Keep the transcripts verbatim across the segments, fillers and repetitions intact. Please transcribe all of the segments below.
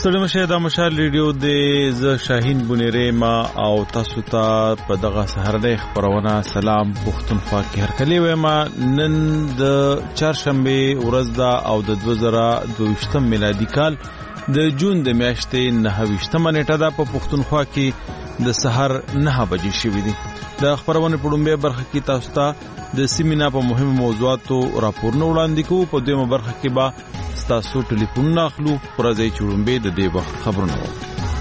ستړي مشه د مشال ریډیو د ز شاهین بنيره ما او تاسو ته په دغه سحرنه خبرونه سلام پښتونخوا کې هر کلی وې ما نن د چهارشنبه ورځ دا او د دوه زره دوه ویشت میلادي کال د جون د میاشتې نهه ویشتمه نیټه ده په پښتونخوا کې د سحر نهه بجې شوې دي. د خبرونه په ډومبه برخه کې تاسو ته د سیمینا په مهمو موضوعاتو راپورونه وړاندې کوو. په دویمه برخه کې به تاسو ټلیفون ناخلو پر ځای چړمبه د دې وخت خبرونه وو.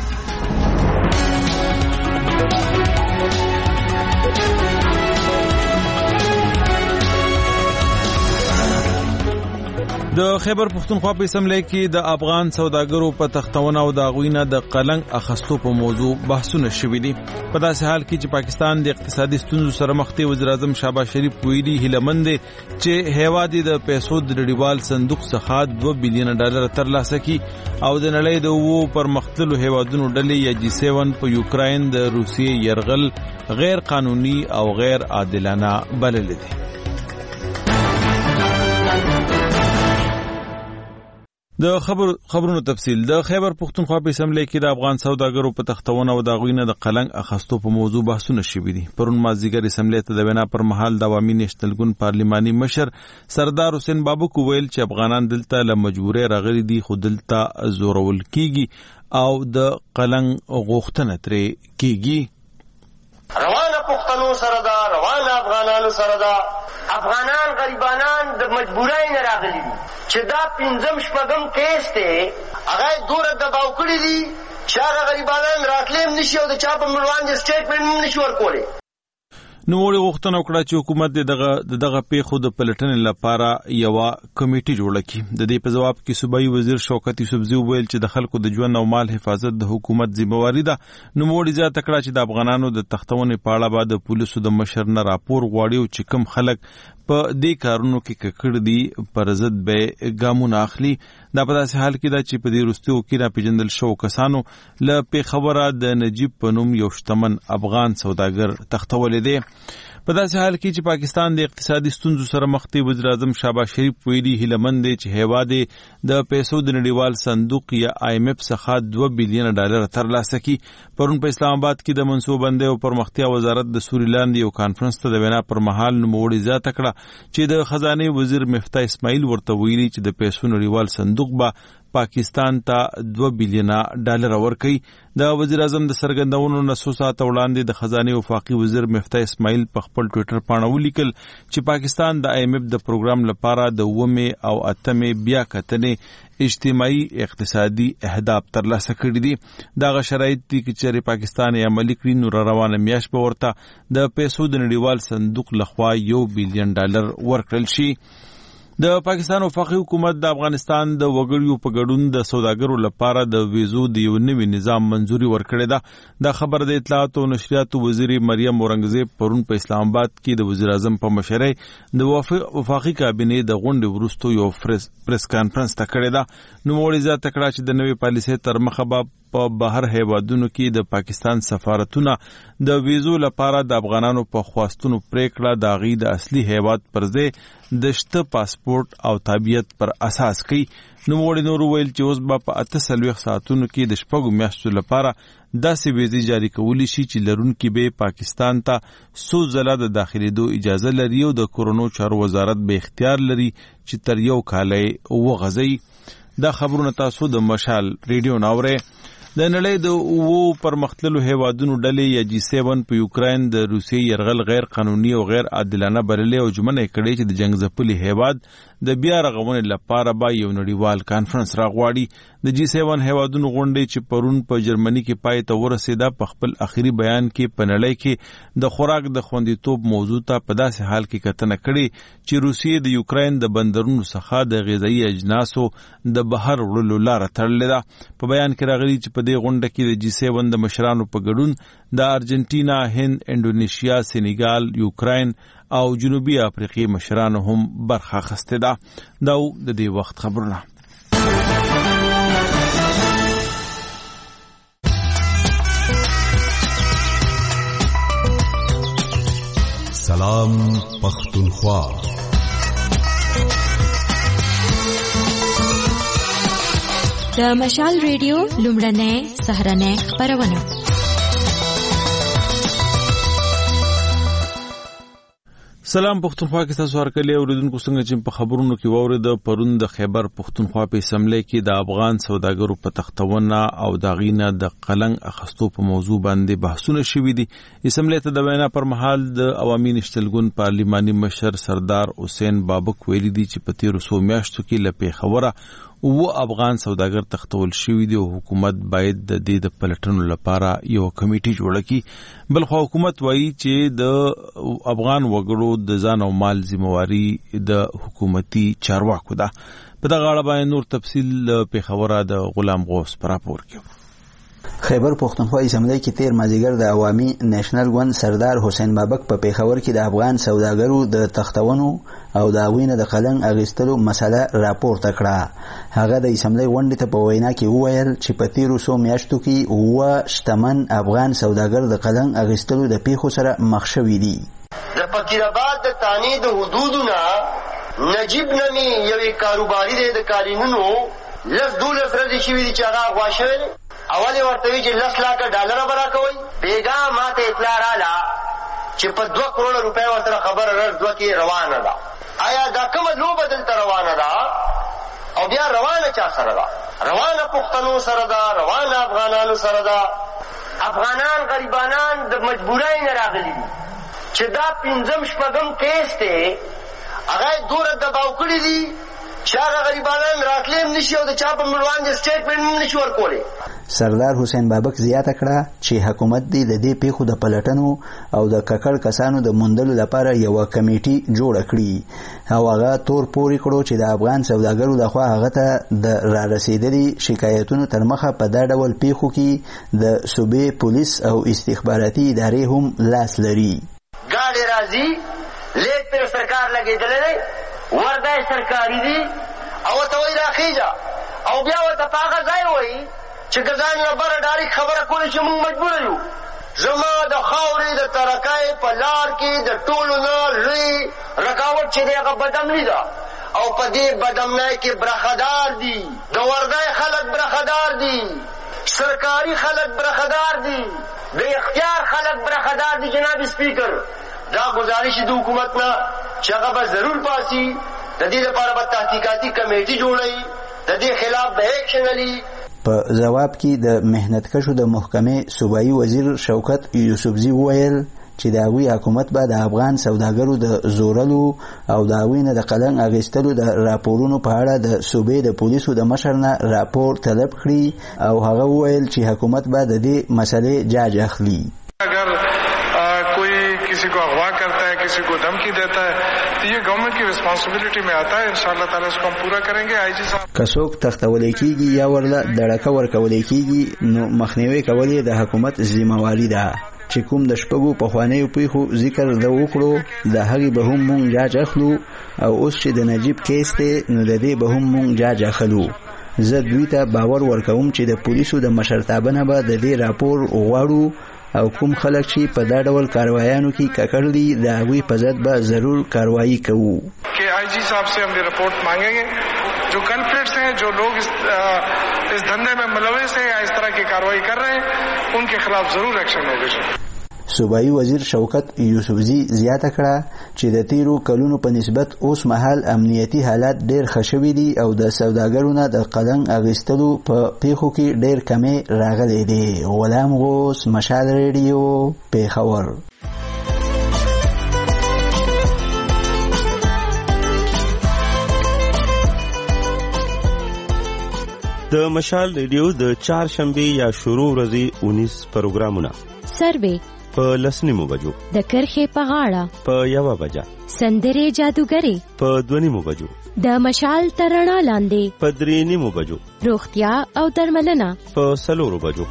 د خیبر پښتونخوا په اسمبلی کې د افغان سوداګرو په تختونه او د غوینه د قلنګ اخستو په موضوع بحثونه شوي دي. په داسې حال کې چې پاکستان د اقتصادي ستونزو سره مخ دی، وزیر اعظم شهباز شریف ویلي هیلمند چې هیواد د پیسو د نړیوال صندوق څخه دوه بلین ډالر ترلاسه کړي او د نړۍ د وو پرمختللو هیوادونو ډلې یا جی سیون په یوکراین د روسیې يرغل غیر قانوني او غیر عادلانه بلل دي. د خبر خبرونو تفصیل. د خیبر پښتونخوا په اسمبلی کې د افغان سوداګرو په تختونه او د غوینه د قلنګ اخستو په موضوع بحثونه شوي دي. پرون مازیګر اسمبلی ته د وینا پر مهال د عوامي نېشنل ګوند پارلماني مشر سردار حسین بابک ویل چې افغانان دلته له مجبورې راغلي دي، خو دلته زورول کیږي او د قلنګ غوښتنه ترې کیږي. روانه پښتنو سره دا، روانه افغانانو سره دا. افغانان غریبانان د مجبورای نه راغلي دي چې دا پنځم شپږم کیس ته هغه دوره دباو کړی دي چې هغه غریبانان راتلیم نشي او د چا په مروان د سټیټمنټ نشي ورکولې. نو وړي غوښتنه وکړه چې حکومت دغه دغه پیښو د پلټنې لپاره یو کمیټه جوړه کړي. د دې په جواب کې صوبایي وزیر شوکت یوسفزي ویل چې د خلکو د ژوند او مال حفاظت د حکومت ذمہواری ده. نو وړي ځا تکړه چې د افغانانو د تختونې په اړه بعد پولیسو د مشر نه راپور غواړي او چې کم خلک په دې کارونو کې ککړ دي پر ضد به ګامونه اخلي. دا په داسې حال کې دا چې په دې وروستیو کې را پیژندل شو کسانو له پیښوره د نجیب په نوم یو شتمن افغان سوداګر تختولې دی. په داسې حال کې چې پاکستان د اقتصادي ستونزو سره مخ دی، وزیر اعظم شهباز شریف ویلي هیلمند دی چې هیواد د پیسو د نړیوال صندوق یا آی ایم ایف څخه دوه بلین ډالر ترلاسه کړي. پرون په اسلام آباد کې د منصوبندۍ او پرمختیا وزارت د سوري لاندې یو کانفرنس ته د وینا پر مهال نوموړي زیاته کړه چې د خزانه وزیر مفتاح اسماعیل ورته ویلي چې د پیسو نړیوال صندوق به پاکستان ته دوه بلین ډالر ورکړي. د وزیر اعظم د سرګندونو نسو ساعت وړاندې د خزانه وفاقي وزیر مفتاح اسماعیل په خپل ټوئیټر باندې ولیکل چې پاکستان د آی ایم ایف د پروګرام لپاره د ومه او اتمه بیا کتنې اجتماعي اقتصادي اهداف ترلاسه کړي دي. دغه شرایط دي چې پاکستان یې عملي کړي نو روانه میاش په ورته د پیسو د نړیوال صندوق لخوا یو بلین ډالر ورکړل شي. د پاکستان وفاقي حکومت د افغانستان د وګړیو په ګډون د سوداګرو لپاره د ویزو د یو نوي نظام منځوري ورکړې ده. دا خبر د اطلاعات او نشریات وزیر مریم اورنګزیب پرون په اسلام آباد کې د وزیر اعظم په مشرۍ د وفاقي کابینې د غونډې وروسته یو پریس کانفرنس ته کړې ده. نو وړي ځا تکړه چې د نوې پالیسۍ تر مخه به په بهر هیوادونو کې د پاکستان سفارتونه د ویزو لپاره د افغانانو په خواستونو پریکړه د غي د اصلي هیواد پر ځای د شته پاسپورت او تابعیت پر اساس کوي. نو وړي نور ویل چې اوس به په اته سلويخ ساعتونو کې د شپږو میاشتو لپاره داسې ویزې جاری کولی شي چې لرونکي به پاکستان ته څو ځله د داخليدو اجازه لري او د کورونو چارو وزارت به اختیار لري چې تر یو کال وغځي. دا خبرونه تاسو د مشال ریډیو ناوره. د نړۍ د وو پرمختللو هیوادونو ډلې یا جی سیون په یوکراین د روسیې يرغل غیر قانوني او غیر عادلانه بللې او جمنه کړي چې د جنگ ځپلي هیواد د بیا رغونې لپاره به یو نړیوال کانفرنس راغواړي. د جی سیون هیوادونو غونډې چې پرون په جرمني کې پای ته ورسېده په خپل اخیری بیان کې په نړۍ کې د خوراک د خوندیتوب موضوع ته په داسې حال کې کتنه کړي چې روسیې د یوکراین د بندرونو څخه د غذایی اجناسو د بهر وړلو لاره تړلې ده. په بیان کې راغلي چې په دې غونډه کې د جی سیون د مشرانو په ګډون د ارجنټینا، هند، انډونیشیا، سینیګال، یوکراین او جنوبي افریقې مشرانو هم برخه اخیستې ده. دا د دې وخت خبرونه. سلام پختونخوا. د مشال ریډیو لومړنۍ سهرنۍ خپرونه. سلام پښتونخوا کې تاسو هرکلی اوریدونکو څنګه چې په خبرونو کې ووري د پرون د خیبر پښتونخوا په اسمبلی کې د افغان سوداګرو په تختونه او د غینه د قلنګ اخستو په موضوع باندې بحثونه شوي دي. اسمبلی ته د وینا پر مهال د عوامي نشتلګون پارلیماني مشر سردار حسین بابک ویلي دي چې په تیرو څو میاشتو کې له پیښوره و افغان سوداګر تختول شوی دی او حکومت باید د دې د پلټنو لپاره یو کمیټي جوړ کړي. بل خو حکومت وایي چې د افغان وګړو د ځان او مال ذمہواری د حکومتي چارواکو ده. په دغه اړه باندې نور تفصیل په خبره د غلام غوث پر راپور کې. خیبر پښتونخوا اسمبلی کې تیر مازیګر د عوامي نېشنل ګوند سردار حسین بابک په پیښور کې د افغان سوداګرو د تختونو او د غوینه د قلنګ اغستلو مسله راپورته کړه. هغه د اسمبلی غونډې ته په وینا کې وویل چې په تیرو څو میاشتو کې اووه شتمن افغان سوداګر د قلنګ اغستلو د پیښو سره مخ شوي دي. د فقیرآباد د تانې د حدودونه نجیب نمی یوې کاروباري دی د قالینونو لس دولس ورځې شوي دي چې هغه غوا شوی دی. اول ورته وی چې لس لاکه ډالر برا کوي. بیګا ماته اطلاع رااله چې په دوه کروڑ روپۍ ورته خبر راځي کې روانه ده. آیا دا کومه لوبه دلته روانه ده او بیا روانه چا سره ده؟ روانه پښتنو سره ده، روانه افغانانو سره ده. افغانان غریبانان د مجبورۍ نه راغلي دي چې دا پنځم شپږم کیس دی هغه دوره دباو کړي دي چې هغه غریبانان راتلیم نشي او د چا په مړوان د سټیټمنټ نشي ورکولی. سردار حسین بابک زیاته کړه چې حکومت دی د دې پیښو د پلټنو او د ککړ کسانو د موندلو لپاره یو کمیټي جوړ کړي او هغه تور پوري کړو چې د افغان سوداګرو لخوا هغه ته د را رسیدلي شکایتونو تر مخه په دا ډول پیښو کې د صوبې پولیس او استخباراتي ادارې هم لاس لري. ګاډي راځي لیک پر سرکار لګېدلی ورده سرکاري دي او ته وایي راخیږه او بیا ورته په هغه ځای وایي چې ګزان لپاره ډایرک خبره کولی چې موږ مجبور یو. زما د خاورې د ترکای په لار کې د ټولو نه لوی رکاوټ چې دی هغه بدامني ده او په دې بدامنۍ کې برخدار دي. د وردای خلک برخدار دي، سرکاري خلک برخدار دي، د اختیار خلک برخدار دي. جناب سپیکر دا گزارش د حکومت نه چې هغه به ضرور پاسي د دې لپاره به تحقیقاتي کمیټي جوړوي، د دې خلاف به ایکشن علي. په جواب کې د مهنتکشو د محکمې صوبایي وزیر شوکت یوسفزي وویل چې د هغوی حکومت به د افغان سوداګرو د زورلو او د هغوی نه د قلنګ اخیستلو د راپورونو په اړه د صوبې د پولیسو د مشر نه راپور طلب کړي او هغه وویل چې حکومت به د دې مسلې جاج اخلي. اگر کوئی किसी को अगवा करता है, किसी को धमकी देता है, तो ये गवर्नमेंट की रिस्पांसिबिलिटी में आता है. इंशाल्लाह ताला इसको हम पूरा करेंगे. आईजी साहब کڅوک تختولې کیږي یا ورله دړکه ورکولې کیږي نو مخنیوي کول د حکومت ذمہواری ده. چې کوم د شپږو په خوانیو پیښو ذکر د وکړو د هغې به هم مونږ جاج اخلو او اوس چې د نجیب کیس دی نو د دې به هم مونږ جاج اخلو. زه دوی ته باور ورکوم چې د پولیسو د مشرتابه نه به د دې راپور غواړو او کوم خلک چې په دا ډول کاروایانو کې ککړ دي د هغوی په ضد به ضرور کاروایی کوو. कि आईजी साहब से हम ये रिपोर्ट मांगेंगे. जो कल्प्रिट्स हैं, जो लोग इस, इस धंधे में मुलविस हैं या इस तरह की कार्रवाई कर रहे हैं, उनके खिलाफ जरूर एक्शन होगा. صوبایي وزیر شوکت یوسفزي زیاته کړه چې د تیرو کلونو په نسبت اوس مهال امنیتي حالات ډېر ښه شوي دي او د سوداګرو نه د قلنګ اخیستلو په پیښو کې ډېر کمی راغلی دی. غلام غوث، مشال ریډیو، پیښور. د مشال ریډیو د چهارشنبه یا شروع ورځې اونیس پروګرامونه سروې په لسنیمو بجو، د کرخې په غاړه په یوه بجه، سندرې جادوګرې په دوه نیمو بجو، د مشال تر رڼا لاندې په درې نیمو بجو، روغتیا او درملنه په څلورو بجو.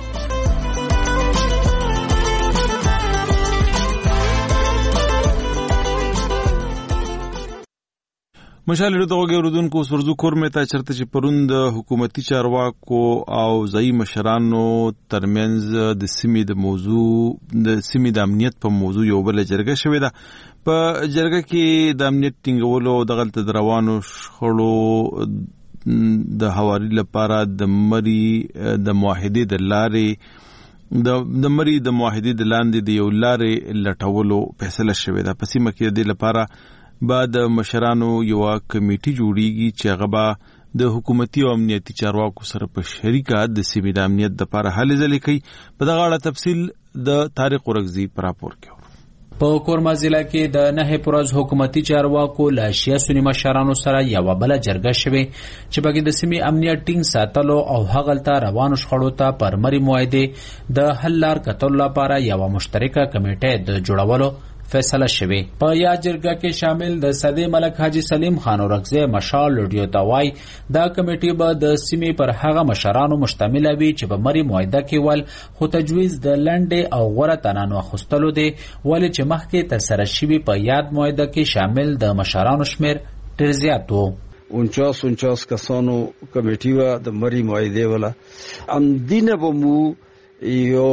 مشال ریډیو ته اوریدونکو سرزو کور مې ته چرته چې پرون د حکومتي چارواکو او ځایي مشرانو ترمنځ د سیمې د موضوع د سیمې د امنیت په موضوع یو بل جرګه شوې ده. په جرګه کې د امنیت ټینګولو او دغلته د روانو شخړو د حوالي لپاره د مری د معاهدې د لارې د د مری د معاهدې د لاندې د یو لارې لټولو فیصله شوې ده. په سیمه کې د لپاره بعد مشرانو یو کمیټي جوړیږي چې هغه د حکومتي او امنیتي چارواکو سره په شریکه د سیمې د امنیت د لپاره هلې ځلې کوي. په دغه اړه تفصیل د طارق ورغزي په راپور کې. په کورما ضلع کې د نه پرز حکومتي چارواکو له شیا سنی مشرانو سره یو بل جرګه شوه چې بګې د سیمې امنیت ټینګ ساتلو او هغلته روانو شخړو ته پر مری معاهده د حل لار کتل لپاره یو مشترکه کمیټه د جوړولو فیصله شوه. په یا جرګه کې شامل د صدې ملک حاجی سلیم خان اورغزی مشال لډیو توای دا کمیټه به د سیمې پر هغه مشرانو مشتمل وي چې په مری معاهده کې ول خو تجویز د لنډې او غوره تنانو خستلو دی ولې چې مخکې تر سره شوی په یاد معاهده کې شامل د مشرانو شمیر ډیر زیات وو. انچاس انچاس کسانو کمیټه و د مری معاهده ولا ام دینه بمو یو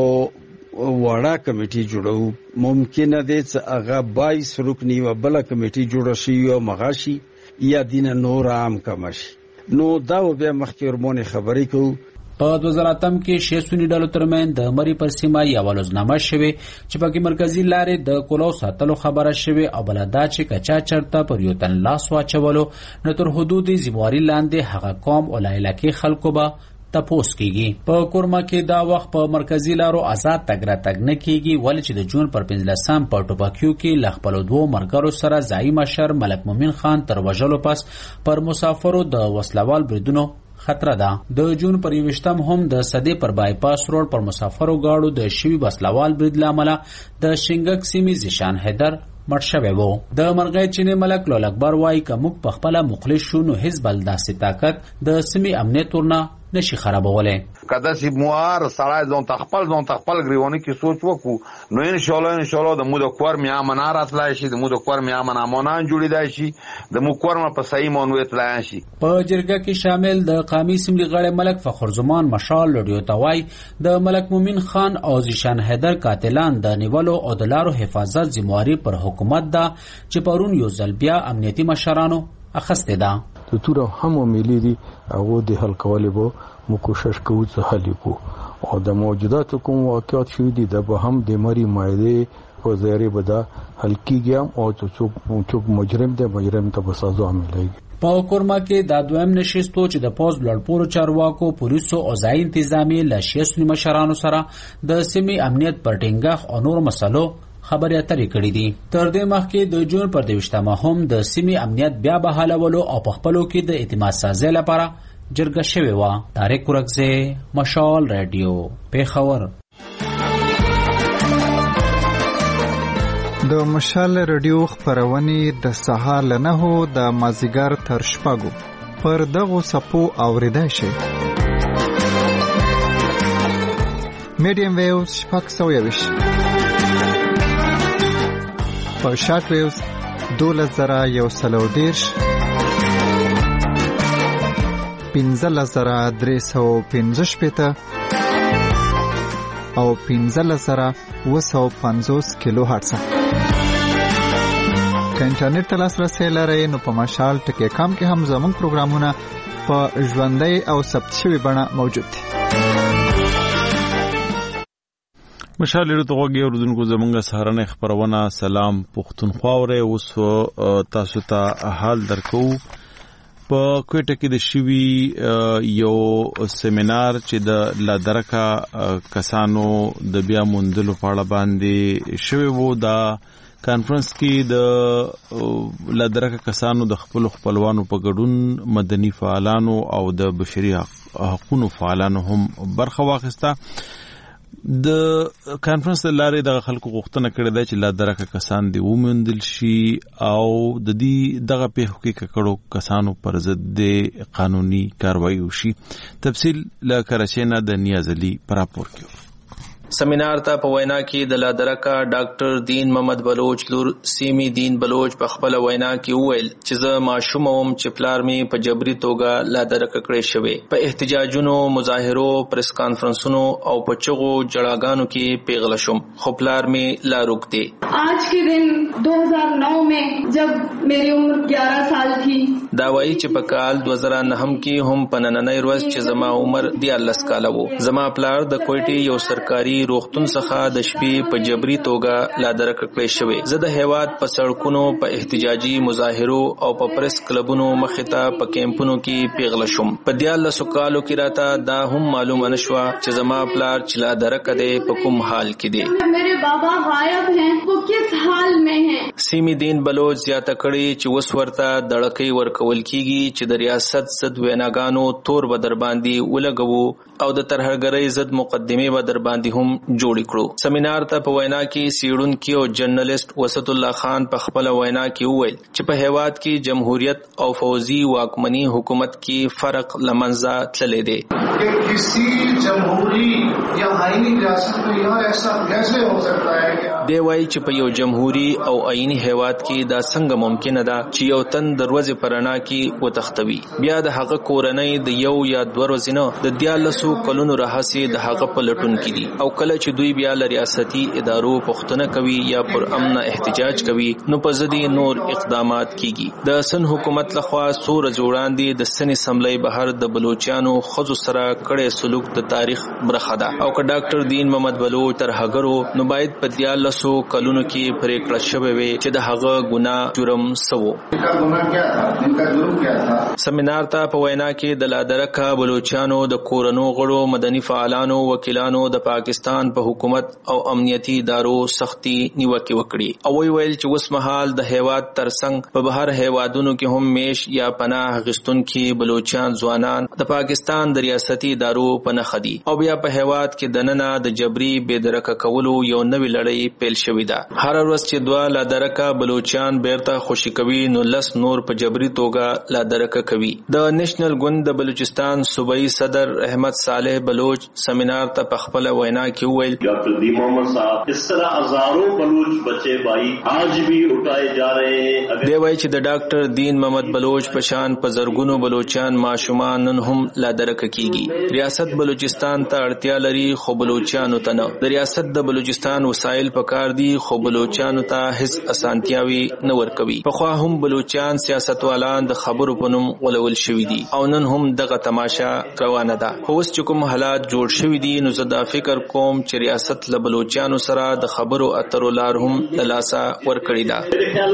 وړه کمیټي جوړو ممکن ده چې هغه بایس رکنی و بل کمیټي جوړ شي او مغاشي یا دین نور عام کمشي نو دا به مخکې ورمونه خبرې کو. په دوه زره اتم کې شې سونی ډلو ترمن د مری پر سیمه یو ولزنامه شوه چې په مرکزی لارې د کولو ساتلو خبره شوه او بلدا چې کچا چرته پر یو تن لاس واچولو نو تر حدود زمواري لاندې هغه قوم او علاقې خلکو به تپوس کیږي. په کورما کې دا وخت په مرکزی لارو آزاد تګ را تګ نه کیږي ولې چې د جون پر پنځلسم په ټوپاکیو کې لخپل دوه مرګرو سره ځای مشر ملک مومن خان تر وژلو پس پر مسافرو د وسلوال بریدونو خطر ده. د جون پر یوشتم هم د صدې پر بایپاس روډ پر مسافرو گاډو د شوی وسلوال برید لامل د شینګک سیمې زیشان حیدر مړ شوی وو. د مرغۍ چینه ملک لول اکبر وای کوم په خپل مخلص شو نو حزب الداسې طاقت د سیمې امنیت ورنه نشي خرابوله. کدا سی موار سړای ځون تخپل ځون تخپل غریوانی کې سوچ وکړو نو ان شاء الله ان شاء الله د مو د کور میا منارات لای شي د مو د کور میا منامونان جوړیدای شي د مو کور په صحیح مونوت لای شي. په جرګه کې شامل د قومي سیملي غړي ملک فخر زمان مشال لډیو توای د ملک مومن خان او زیشان حیدر قاتلان د نیولو او د لارو حفاظت ذمہواری پر حکومت دا چې پرون یو ځل بیا امنیتي مشرانو اخسته ده. د تور هم ملي دي هغه د حل کولو به مو کوشش کوو چې حل کو او د موجودات کوم واقعیت شوی دي د به هم د مری مایده په ذریعہ به دا حل کیږي او چې څوک مجرم دی مجرم ته به سزا ملایږي. په کورما کې د دویم نشستو چې د پوز لړپورو چارواکو پولیسو او ځای انتظامی لشیسونی مشرانو سره د سیمې امنیت پر ټینګښ او نور مسلو خبرې اترې کړې دي. تر دې مخکې د جون پر دویشتمه هم د سیمې امنیت بیا بحالولو او په خپلو کې د اعتماد سازۍ لپاره جرګه شوې وه. طارق ورغزی مشال رادیو پیښور. د مشال رادیو خپرونې د سهار له نهو د مازدیګر تر شپږو پر دغو څپو اورېدای شي. میډیم ویوز شپږ سوه یوویشت په شارټ ویوز دولس زره یو سل او دېرش پنځلس زره درې سوه پنځه شپېته او پنځلس زره اوه سوه پنځوس کیلو هرټز. که انټرنیټ ته لاسرسی لرئ نو په مشال ټکی کام کې هم زموږ پروګرامونه په ژوندۍ او ثبت شوي بڼه موجود دي. مشال لرو ته غوږی اوردونکو زمونږه سهارنۍ خپرونه سلام پښتونخوا وره اوس تاسو ته حال درکو. په کوټه کې د شوی یو سیمینار چې د لادرکا کسانو د بیا موندلو په اړه باندې شوی وو. دا کانفرنس کې د لادرکا کسانو د خپل خپلوانو په ګډون مدني فعالانو او د بشري حقوقو فعالانو هم برخه واخیسته. د کانفرنس لارې د خلکو غوښتنه کړې ده چې لا درکه کسان دی ومندل شي او د دې دغه په حقوقي کړو کسانو پر ضد د قانوني کاروایی وشي. تفصیل له کراچۍ نه د نیاز علي پر راپور کې. سیمینار ته په وینا کې د لادرکا ډاکټر دین محمد بلوچ لور سیمی دین بلوچ په خپل وینا کې وویل چې زه ماشوم وم چې پلار می په جبري توګه لادرکا کړی شوی. په احتجاجونو، مظاهرو، پریس کانفرنسونو او په چغو جړاګانو کې پیغله شوم خو پلار می لا روکته. آج کے دن دو ہزار نو میں جب میری عمر گیارہ سال تھی دا وایي چې په کال دوه زره نهم کې هم په نننۍ ورځ چې زما عمر دیارلس کاله و، زما پلار د کوټې یو سرکاري روغتون څخه د شپې په جبري توګه لا درک کړی شوی. زه د هیواد په سړکونو، په احتجاجي مظاهرو او په پریس کلبونو مخې ته په کیمپونو کې پیغله شوم. په دیارلسو کالو کې راته دا هم معلومه نشوه چې زما پلار چې لا درک دی په کوم حال کې دی. میرے بابا غائب ہیں، وہ کس حال میں ہیں؟ سیمی دین بلوچ زیاته کړي چې وس ورته دړکې ورکول کیږي چې د ریاست ضد ویناګانو تور به در باندې ولګوو او د ترهګرۍ ضد مقدمې به در باندې هم جوړ کړو. سیمینار ته په وینا کې سیړونکي او جرنالست وسط الله خان په خپل وینا کې وویل چې په هیواد کې جمهوریت او فوزي واکمني حکومت کې فرق لمنځه تللی دی. کہ کسی جمہوری یا آئینی ریاست میں یہاں ایسا کیسے ہو سکتا ہے کہ دی وایي چې په یو جمهوری او آئینی هیواد کې دا څنګه ممکنه ده چې یو تن د ورځې په رڼا کې وتښتوي، بیا د هغه کورنۍ د یو یا دوه ورځې نه د دیارلسو کلونو راهیسې د هغه په لټون کې دي، او کله چې دوی بیا له ریاستي ادارو پوښتنه کوي یا پر امن احتجاج کوي نو په ضد نور اقدامات کیږي. د سن حکومت لخوا څو ورځې وړاندې د سن اسمبلی بهر د بلوچستانو ښځو سره کړی سلوک د تاریخ برخه ده، او که ډاکټر دین محمد بلوچ ترهګرو نو باید په دیارلسو کلونو کې پریکړه شوې وي چې د هغه ګناه جرم څه و. سیمینار ته په وینا کې د لادرکه بلوچستانو د کورنو غړو، مدني فعالانو، وکیلانو د پاکستان په حکومت او امنیتي ادارو سختي نیوکې وکړي او وی ویل چې اوس مهال د هیواد ترڅنګ په بهر هیوادونو کې هم میش یا پناه غشتونکي بلوچستان ځوانان د پاکستان د ریاستي ادارو په نښه دي او بیا په هیواد کې دننه د جبري بې درکه کولو یو نوې لړۍ پیل شوې ده. هر ورځ چې دوه لادرکه بلوچستان بیرته خوشي کوي نو لس نور په جبري توګه لادرکه کوي. د نیشنل ګوند د بلوچستان صوبائی صدر احمد صالح بلوچ سیمینار ته په خپل وینا کې وویل ڈاکٹر دین محمد صاحب اس طرح ہزاروں بلوچ بچے بھائی آج بھی اٹھائے جا رہے ہیں. دی وایي چې د ډاکټر دین محمد بلوچ په شان په زرګونو بلوچستان ماشومان نن هم لادرکه کیږي. ریاست بلوچستان ته اړتیا لري خو بلوچستانو ته نه. د ریاست د بلوچستان وسایل پکار دي خو بلوچستانو ته هیڅ اسانتیاوي نه ورکوي. پخوا هم بلوچستان سیاستوالان د خبرو په نوم غولول شوي دي او نن هم دغه تماشا روانه ده. خو اوس چې کوم حالات جوړ شوي دي نو زه دا فکر کوم چې ریاست له بلوچستانو سره د خبرو اترو لار هم له لاسه ورکړې ده.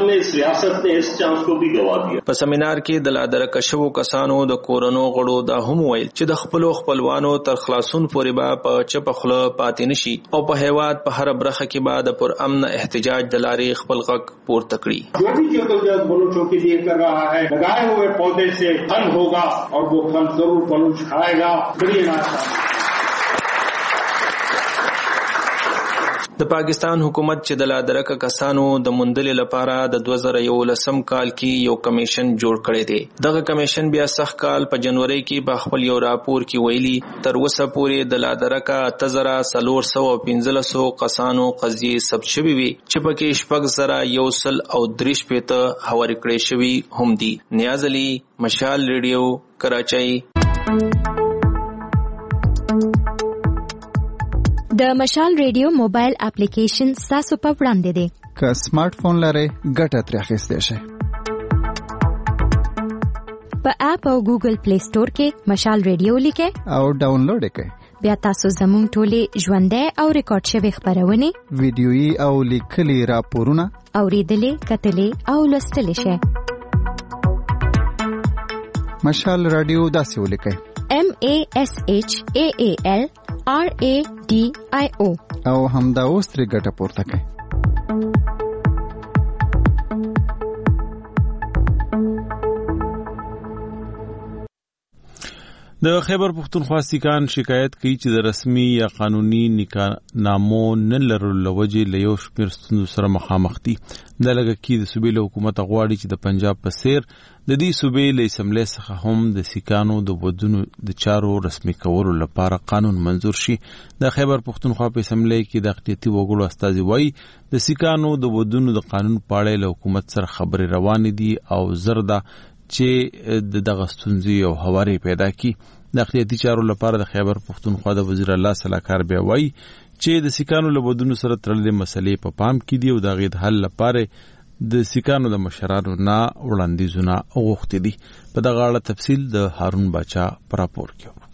په سیمینار کې د لادرکه شوو کسانو د کورنو غړو دا هم ویل چې د خپلو خپلوانو تر خلاصون پورې به په چپه خوله پاتې نشي او په هیواد په هر برخه کې به د پر امن احتجاج د لارې خپل غږ پورته کړي. جو بھی جدوجہد بلوچوں کے لیے کر رہا ہے لگائے ہوئے پودے سے پھل ہوگا اور وہ پھل ضرور بلوچ کھائے گا. د پاکستان حکومت چې د لادرکه کسانو د موندلو لپاره د دوه زره یولسم کال کې یو کمیشن جوړ کړی دی. دغه کمیشن بیا سخت کال په جنوري کې په خپل یو راپور کې ویلي تر اوسه پورې د لادرکه اته زره څلور سوه پنځلس کسانو قضیې ثبت شوي وي چې پکې شپږ زره یو سل او درې شپېته هوارې کړې شوي هم دي. نیاز علي، مشال ریډیو، کراچۍ. د مشال ریډیو موبایل اپلیکیشن تاسو په وړاندې دی. که سمارټ فون لرئ ګټه ترې اخیستی شئ. په اپ او ګوګل پلی سٹور کې مشال ریډیو لیکئ او ډاونلوډ کړئ. بیا تاسو زموږ ټولې ژوندۍ او ریکارډ شوي خپرونې، ویډیويي او لیکلي راپورونه اوریدلې، کتلې او لوستلی شئ. مشال رادیو داسې ولیکئ: M A S H A A L R A D I O او همدا اوس ترې ګټه پورته کړئ. د خیبر پختونخوا سیکان شکایت کوي چې د رسمي یا قانوني نکاحنامو نه لرلو له وجې له یو شمېر ستونزو سره مخامخ دي. دا لږه کې د صوبې له حکومت غواړي چې د پنجاب په څېر د دې صوبې له اسمبلۍ څخه هم د سیکانو د ودونو د چارو رسمي کولو لپاره قانون منظور شي. د خیبر پختونخوا په اسمبلۍ کې د اقلیتي وګړو استازي وایي د سیکانو د ودونو د قانون په اړه له حکومت سره خبرې روانې دي او زر ده چې د دغه ستونزې او هوارې پیدا کی. د اقلیتي چارو لپاره د خیبر پختونخوا د وزیر الله صلاحکار بیا وایي چې د سیکانو له ودونو سره تړلې مسلې په پام کې دي او د هغې د حل لپاره د سیکانو د مشرانو نه وړاندیزونه غوښتي دي. په دغه اړه تفصیل د هارون باچا پر راپور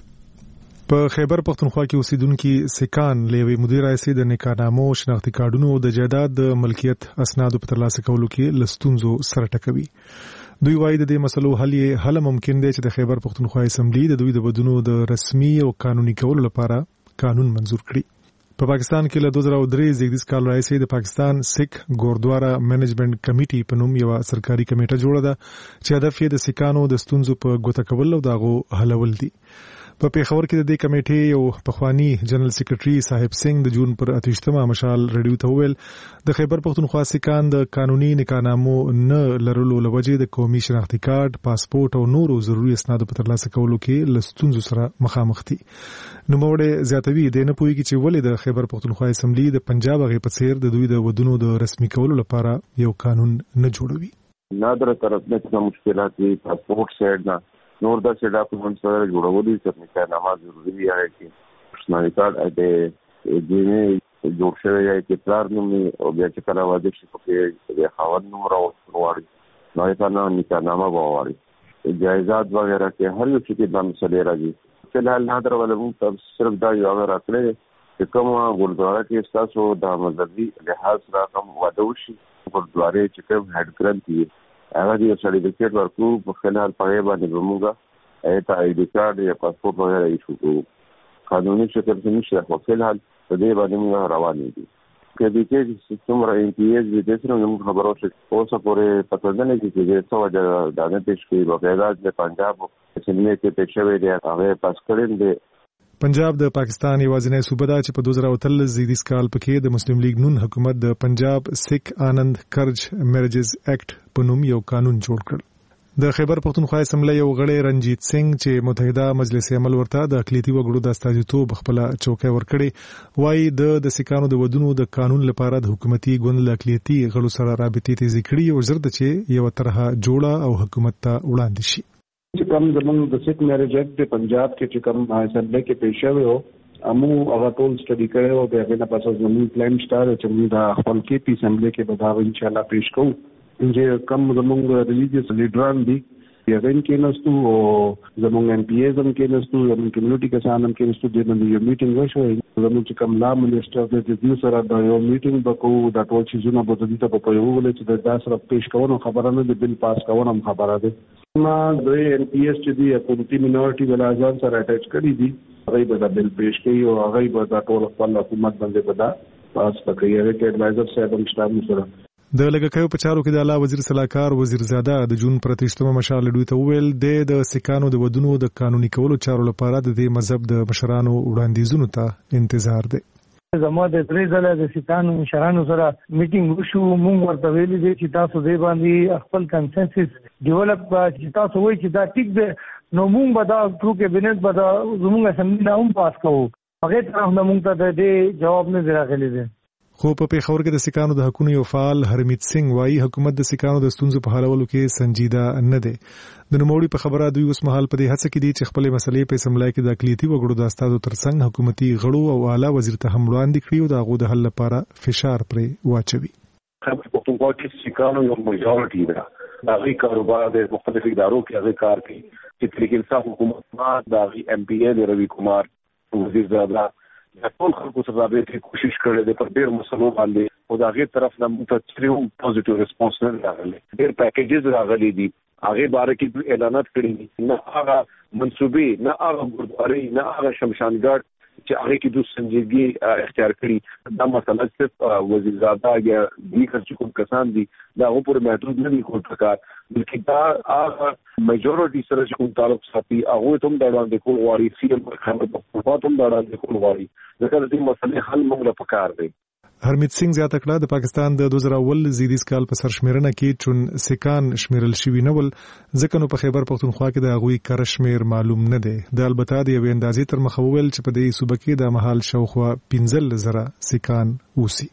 کې. په خیبر پختونخوا کې اوسیدونکو سیکان لوی مدیر رئیس د نکانامو شناختی کارډونو د جایداد د ملکیت اسنادو په ترلاسه کولو کې لستونزو سره ټکوي. دوی وايي د دې مسلو حل یې هله ممکن دی چې د خیبر پختونخوا اسمبلی د دوی د بدونو د رسمي او قانوني کولو لپاره قانون منزور کړي. په پاکستان کې له دوه زره درې زیږدیز کال راځي د پاکستان سیک ګوردوارا مینجمنت کمیټي په نوم یو سرکاري کمیټه جوړه ده چې هدف یې د سیکانو د ستونزو په ګوته کول او دغه حلول دي. په پیښور کې د دې کمیټې یو پخوانی جنرال سیکریټري صاحب سنگ د جون پر اتهشتمه مشال ریډیو ته وویل د خیبر پختونخوا سیکان د قانوني نکانامو نه لرلو لوجې د قومي شناختی کارت، پاسپورت او نورو ضروري اسنادو په ترلاسه کولو کې لستونزو سره مخامخ دي. نو موږ زیاتوي د نه پوهیږي چې ولې د خیبر پختونخوا اسمبلی د پنجاب غي په څیر د دوی د ودونو د رسمي کولو لپاره یو قانون نه جوړوي. نادر طرف نه څه مشکلات دي پاسپورت سیډ نه نور دا چې ډاکومنټ سره جوړولي چې نکاح ضروری دی چې پرسنل کارت اته دې جوړ شوی یا چې پلار نوم او بیا چې کله واجب شي په د خاوند نوم راوړي نو یې تا نه نکاح نامه وواړي جایزات وغیرہ کې هر یو چې د مسلې راځي. فلحال نادر ولوم تب صرف دا یو هغه راکړي چې کوم ګردوارا کې تاسو د مذهبي لحاظ را کوم واده وشي ګردوارې چې کوم هډ ګرانتي هغه دی سرټیفیکټ ورکو په خلال پغه باندې وموږه ایت آی ډی کارت یا پاسپورت وغیرہ ایشو کو قانوني شکل کې نشي خو فلحال په دې باندې موږ روان دي. کې دې چې سیستم را ان پی ایس دې د څه نوم خبرو څه اوسه پورې پته نه لګي چې څه وجه دا نه پېښ کوي بغیر د پنجاب چې کې پېښه وی دی هغه پاس کړل دي. پنجاب د پاکستان یوازینی صوبه ده چې په دوه زره اتلس زیږدیز کال پکې د مسلم لیگ نون حکومت د پنجاب سیک آنند کرج میرجز ایکټ په نوم یو قانون جوړ کړ. د خیبر پختونخوا اسمبلی یو غړی رنجیت سنگ چې متحده مجلس عمل ورته د اقلیتي وګړو د استازیتوب خپل چوکۍ ورکړي وایي د د سیکانو د ودونو د قانون لپاره د حکومتي ګوند له اقلیتي غړو سره رابطې تیزې کړي او زرد چې یو طرحه جوړه او حکومت ته وړاندې شي. چې کوم زمونږ د سیک میرج ایکټ په پنجاب کې چې کوم اسمبلی کې پیښ شوی او امو هغه ټول سټډي کړو او بیا نه پاسه زموږ پلان سٹار چې موږ د خپل کې پی اسمبلی کې به دا ان شاء الله پیښ کوو. چې کوم زمونږ ریلیجیس لیډران دي یې غن کې نستو او زمونږ ان پی ایز هم کې نستو زمونږ کمیونټي کسان هم کې نستو د نن یو میټینګ وشو زمونږ چې کوم لا منیسټر د دې سره د یو میټینګ وکړو د ټول چیزونو په دې ته په یو ول چې د داس را پیښ کوو خبره نه د بل پاس کوو هم خبره ده. ما د ان پی ایس چې دی کمیونټي مینورټي ولازم سره اٹیچ کړی دي هغه به د بل پیښ کوي او هغه به د ټول خپل حکومت باندې بدا پاس کوي هغه کې ایڈوایزر صاحب هم شتاب سره د لګکیو په چارو کې د اعلی وزیر صلاحکار وزیر زاده د جون پر اتهشتمه مشال دوی ته ویل د سیکانو د ودونو د قانوني کولو چارو لپاره د دې مذهب د مشرانو وړاندیزونو ته انتظار دی. زموږ د درې ځله د سیکانو مشرانو سره میټینګ وشو موږ ورته ویلي دي چې تاسو دې باندې خپل کنسنسس ډیولپ چې تاسو وایي چې دا ټیک دی نو موږ به دا ټرو کابینټ به دا زموږ اسمبلی نه هم پاس کوو هغه طرف نه موږ ته د جواب نه راغلی دی. خو په پیښور کې د سیکانو د حقوقو یو فعال هرمیت سنگ وايي حکومت د سیکانو د ستونزو په حلولو کې سنجیده نه دی. د نوموړي په خبره دوی اوس مهال په دې هڅه کې دي چې خپل مسلې په اسمبلی کې د اقلیتي وګړو د استادو ترڅنګ حکومتي غړو او اعلی وزیر ته هم وړاندې کړي او د هغو د حل لپاره فشار پرې واچوي. خبر پختونخوا کې سیکانو یو میجورټي ده هغه کاروبار د مختلفو ادارو کې هغه کار کوي چې لیکن صاحب حکومت ما د ایم پی ای روی کمار وزیر زاده د ټول خلکو سره رابطې کوشش کړې ده پر ډېر مسلو باندې او د هغې طرف نه متچریو پوزیټیو ریسپانس نه راغلی ډېر پیکیجز راغلي دي هغې باره کې اعلانات کړي دي نه هغه منصوبې نه هغه ګردوارۍ نه هغه شمشانګاډ چې هغې کې دوی سنجیدګي اختیار کړي دا مسله صرف وزیر زاده یا دیگر چې کوم کسان دي دا هغو پورې محدود نه دي کول پکار بلکې دا هغه میجورټي سره چې کوم تعلق ساتي هغوی ته هم دا وړاندې کول غواړي سی ایم خبر پختونخوا ته هم دا وړاندې کول غواړي ځکه د دې مسلې حل موږ له پکار دی. هرمیت سنگ زیاته کړه د پاکستان د دوه زره اول زیږدیز کال په سرشمیرنه کې چون سیکان شمیرل شوي نه ول ځکه نو په خیبر پختونخوا کې د هغوی کره شمیر معلوم نه دی. د البته د یوې اندازې تر مخه وویل چې په دې صوبه کې د مهال شاوخوا پنځلس زره سیکان اوسي.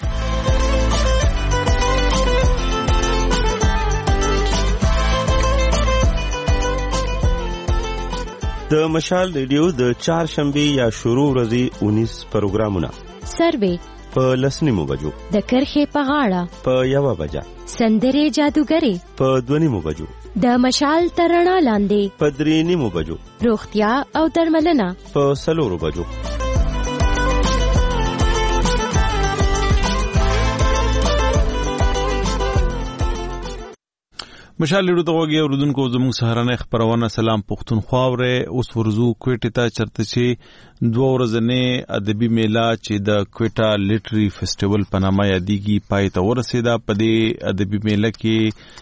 د مشال ریډیو د چهارشنبه یا شروع ورځې اونیس پروګرامونه سروې په لسنیمو بجو، د کرښې په غاړه په یوه بجه، سندرې جادوګرې په دوه نیمو بجو، د مشال تر رڼا لاندې په درې نیمو بجو، روغتیا او درملنه په څلورو بجو. مشال لرو دغه اوردونکو زموږ سهارنه خبرونه سلام پښتونخوا وره اوس ورزو کوټه ته چرته چې دوه ورځې ادبي میله چې د کوټه لیټري فیسټیوال په نامه یادېږي پای ته ورسېده. په دې ادبي میله کې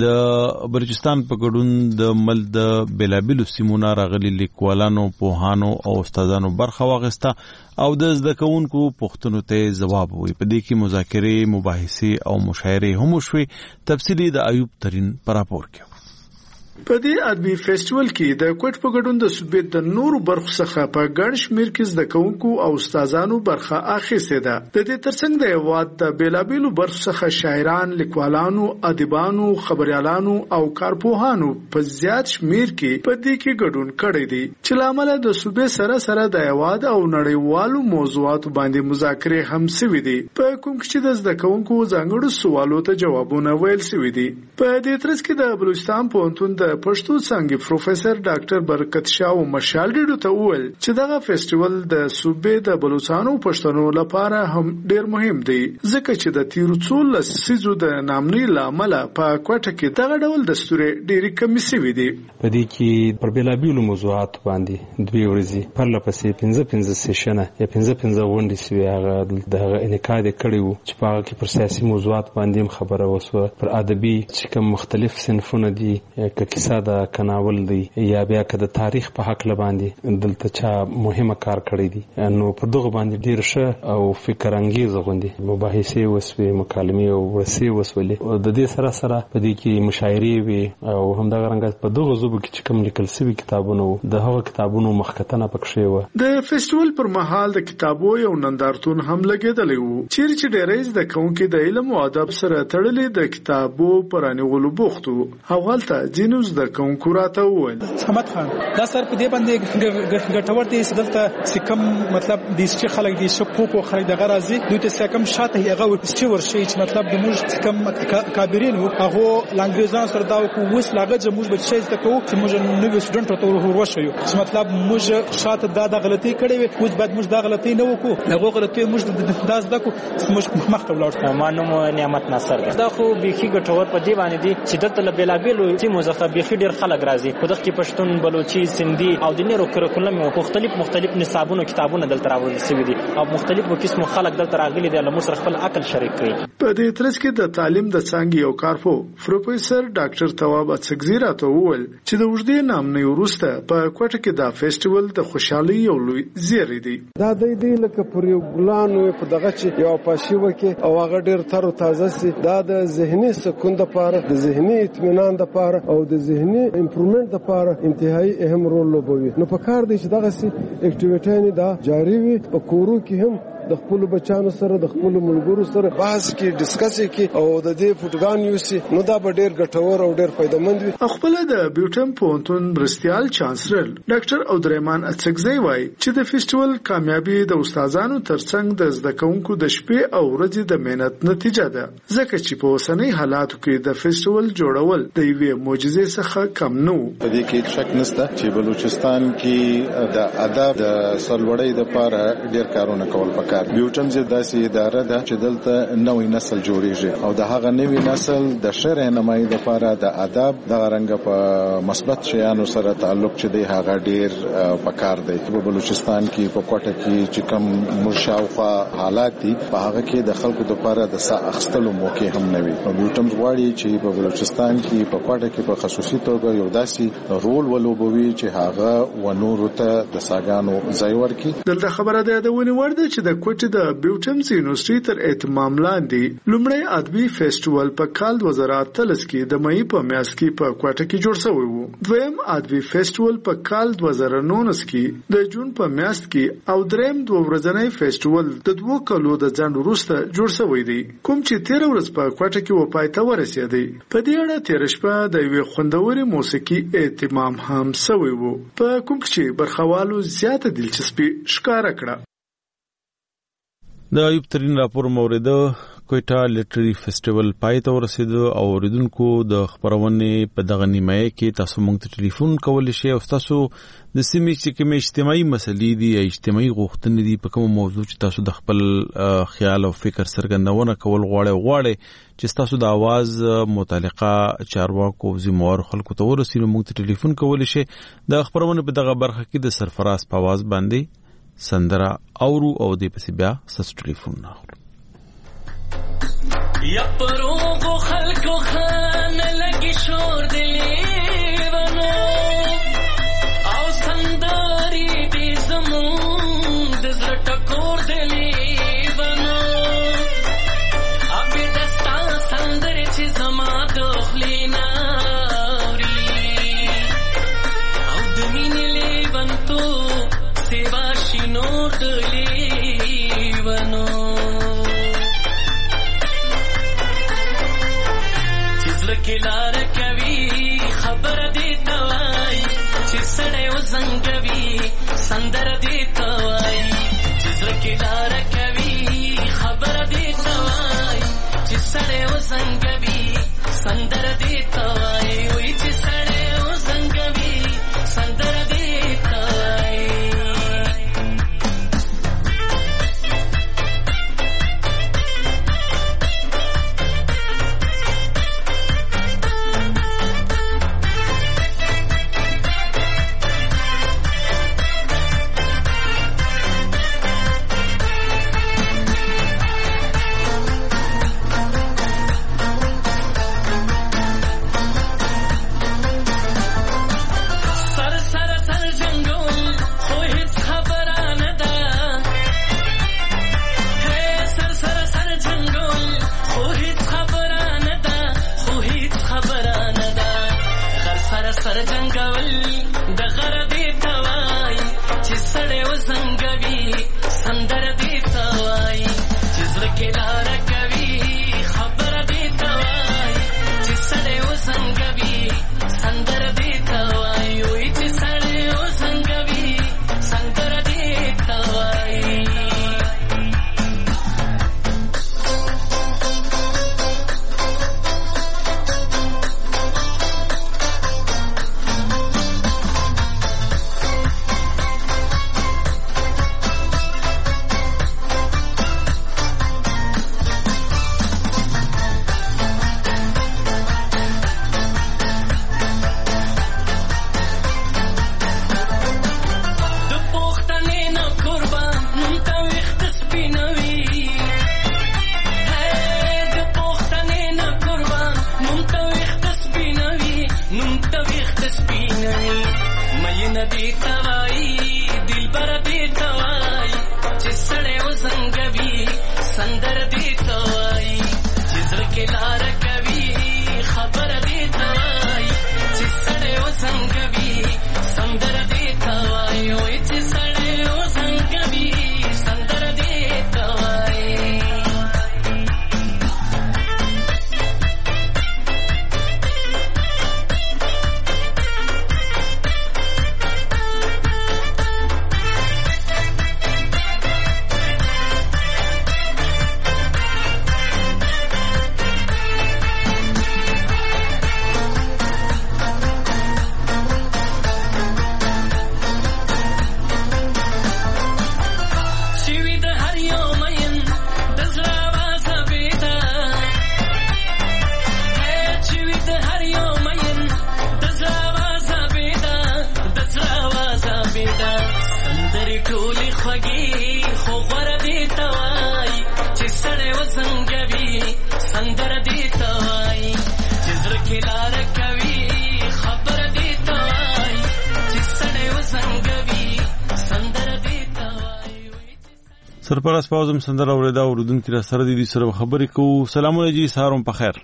د بلوچستان په ګډون د مل د بیلابیلو سیمونو راغلي لیکوالانو، پوهانو او استادانو برخه واخیسته او د زده کوونکو پوښتنو ته ځواب وی. په دې کې مذاکرې، مباحثې او مشاعرې هم وشوې. تفصیلی د ایوب ترین پر راپور کې. په دې ادبي فیسټیوال کې د کوټ په ګډون د صوبې د نورو برخو څخه په ګڼ شمېر کې زده کوونکو او استادانو برخه اخیستې ده. د دې ترڅنګ د هېواد د بیلابیلو برخو څخه شاعران، لیکوالانو، ادیبانو، خبریالانو او کارپوهانو په زیات شمېر کې په دې کې ګډون کړی دی چې له امله د صوبې سره سره د هېواد او نړیوالو موضوعاتو باندې مذاکرې هم سوي دي، په کوم کې چې د زده کوونکو ځانګړو سوالو ته جوابونه ویل سوي دي. په دې ترڅ کې د بلوچستان پوهنتون د پښتو څانګې پروفیسور ډاکټر برکت شاه مشال ډیډو ته وویل چې دغه فیسټیوال د صوبې د بلوچستانو پښتنو لپاره هم ډیر مهم دی، ځکه چې د تیرو څو لسیزو د نامنۍ له امله په کوټه کې دغه ډول دستورې ډېرې کمې سوي دي. په دې کې پر بیلابیلو موضوعاتو باندې دوی ورځې پرله پسې پنځه پنځه سیشنه یا پنځه پنځه غونډې سوي، هغه د هغه انعقاد یې کړی و چې په هغه کې پر سیاسي موضوعات باندې هم خبره وسوه، پر ادبي چې کوم مختلف صنفونه دي، که کیسه ده، که ناول دی، یا بیا که د تاریخ په هکله باندې دلته چا مهمه کار کړی دی، نو پر دغه باندې ډېر ښه او فکر انګیزه غوندې مباحثې وسوې، مکالمې او ورسې وسولې. د دې سره سره په دې کې مشاعرې وي او همدغه رنګه په دغه ژبو کې چې کوم لیکل سوي کتابونه وو د هغه کتابونو مخکتنه پکښې وه. د فیسټیوال پر مهال د کتابو یو نندارتون هم لګېدلی و چیرې چې ډېری زده کوونکي د علم او ادب سره تړلې د کتابو په رانیولو بوخت وو. هغلته ځینو زده کوونکو راته وویل احمد خان دا سر په دې باندې ګټور دی چې دلته چې کوم مطلب د هیستوري خلک دي چې پوپو خلک دغه راځي دوی ته څه کوم شاته هغه هیستوري ورشي چې مطلب د موږ کوم کابرین وو هغه لانګریزان سره دا کو وس لاګه چې موږ به څه زده کوو چې موږ نوې سټوډنټ ته ورشو چې مطلب موږ شاته دا د غلطي کړې وي اوس بعد موږ دا غلطي نه وکړو هغه غلطي موږ دا زده کو موږ مخ ته ولاړ. ما نوم نعمت ناصر دا خو بيخي ګټور په دې باندې دي چې دلته بیلابیلو چې مزخه بيخي ډیر خلک راځي، خو دغه کې پښتون، بلوچي، سندي او د نورو کریکولم او مختلف مختلف نصابونو کتابونه دلته راوړل شوي دي او مختلفو قسمو خلک دلته راغلي دي له موږ سره خپل عقل شریک کړي. په دې ترڅ کې د تعلیم د څانګې یو کارپو پروفیسور ډاکټر تواب اڅکزي راته وویل چې د اوږدې نامنۍ وروسته په کوټه کې دا فیسټیوال د خوشحالۍ یو لوی زیری دی. دا د دې لکه پر یو ګلان په دغه چې یو پاشي وکي او هغه ډیر تر تازه سي، دا د ذهني سکون لپاره، د ذهني اطمینان لپاره او د ذهني امپروومنت لپاره انتهایی اهم رول لوبوي. نو په کار دی چې دغه سي اکټیویټي دا جاری وي په کورو کې هم د خپل بچانو سره د خپل ملګرو سره بحث کې ډیسکس کې او د دې فوټګان یوسي، نو دا به ډیر ګټور او ډیر فائدمند وي. خپل د بیوټم پونتون برستیال چانسلر ډاکټر عبدالرحمن اڅکزی وایي چې د فیسټیوال کامیابی د استادانو ترڅنګ د زده کوونکو د شپې او ورځې د مهنت نتیجه ده، ځکه چې په اوسنۍ حالاتو کې د فیسټیوال جوړول د یوې معجزې څخه کم نه و. په دې کې شک نشته چې بلوچستان کې د ادب د سرلوړۍ لپاره ډیر کارونه کول پکار. بیوټم زه داسې اداره ده چې دلته نوې نسل جوړیږي او د هغه نوې نسل د شعر نمایي لپاره د ادب د رنګ په مثبت شیانو سره تعلق چې دی هغه ډیر پکار دی. په بلوچستان کې په کوټه کې چې کوم مشاوخه حالات دي په هغه کې د خلکو لپاره د سا اخستلو موقع هم نه وي. بیوټم غواړي چې په بلوچستان کې په کوټه کې په خصوصي توګه یو داسې رول ولوبوي چې هغه و نور ته د ساګانو ځای ورکړي. دلته خبره ده د ونی ورده چې د کوټه د بیوټمز یونیورسيټي تر اهتمام لاندې لومړی ادبي فیسټیوال په کال دوه زره اتلس کې د مئی په میاشت کې په کوټه کې جوړ شوی و. دویم ادبي فیسټیوال په کال دوه زره نولس کې د جون په میاشت کې او دریم دوه ورځنی فیسټیوال د دوه کلو د ځنډ وروسته جوړ شوی دی، کوم چې تیر ورځ په کوټه کې و پای ته ورسېدی. په دې اړه تیر شپه د یوې خوندورې موسیقي اهتمام هم شوی و، په کوم چې برخوالو زیاته دلچسپي ښکاره کړه. د ایوب ترین راپور مورید کوټا لټري فیسټیوال پای ته ورسېد او اوریدونکو د خبرونې په دغه نیمایه کې تاسو موږ ته ټلیفون کولی شئ او تاسو د سیمې چې کومې اجتماعي مسلې دي یا اجتماعي غوښتنې دي په کومه موضوع چې تاسو د خپل خیال او فکر څرګندونه کول غواړئ غواړئ چې تاسو د आवाज متعلقه چارواکو او ذمہوارو خلکو ته ورسئ نو موږ ته ټلیفون کولی شئ. د خبرونې په دغه برخه کې د سرفراز په आवाज باندې سندره اورو او دې پسې بیا ستاسو ټلیفون ناخلو. یا پروغو خلقو خان لگی شور دلی ونو او سنداری دی زمون دزر ٹکور دلی ونو ابی دستا سندر چی زما دخلی ناوری او دمین لی ونتو سیواشی نور دلی ونو کلار کوي خبر دی توای چې سړی وزنګوي سندر دی توای چې کلار کوي خبر دی توای چې سړی وزنګوي سندر دی توای وای چې سړی وزنګوي سندر دی توای سرپرست پاوزم سندر اوریدا اوردونکو را سره دي سره خبرې کوو. سلام علیکم سهارم په خیر.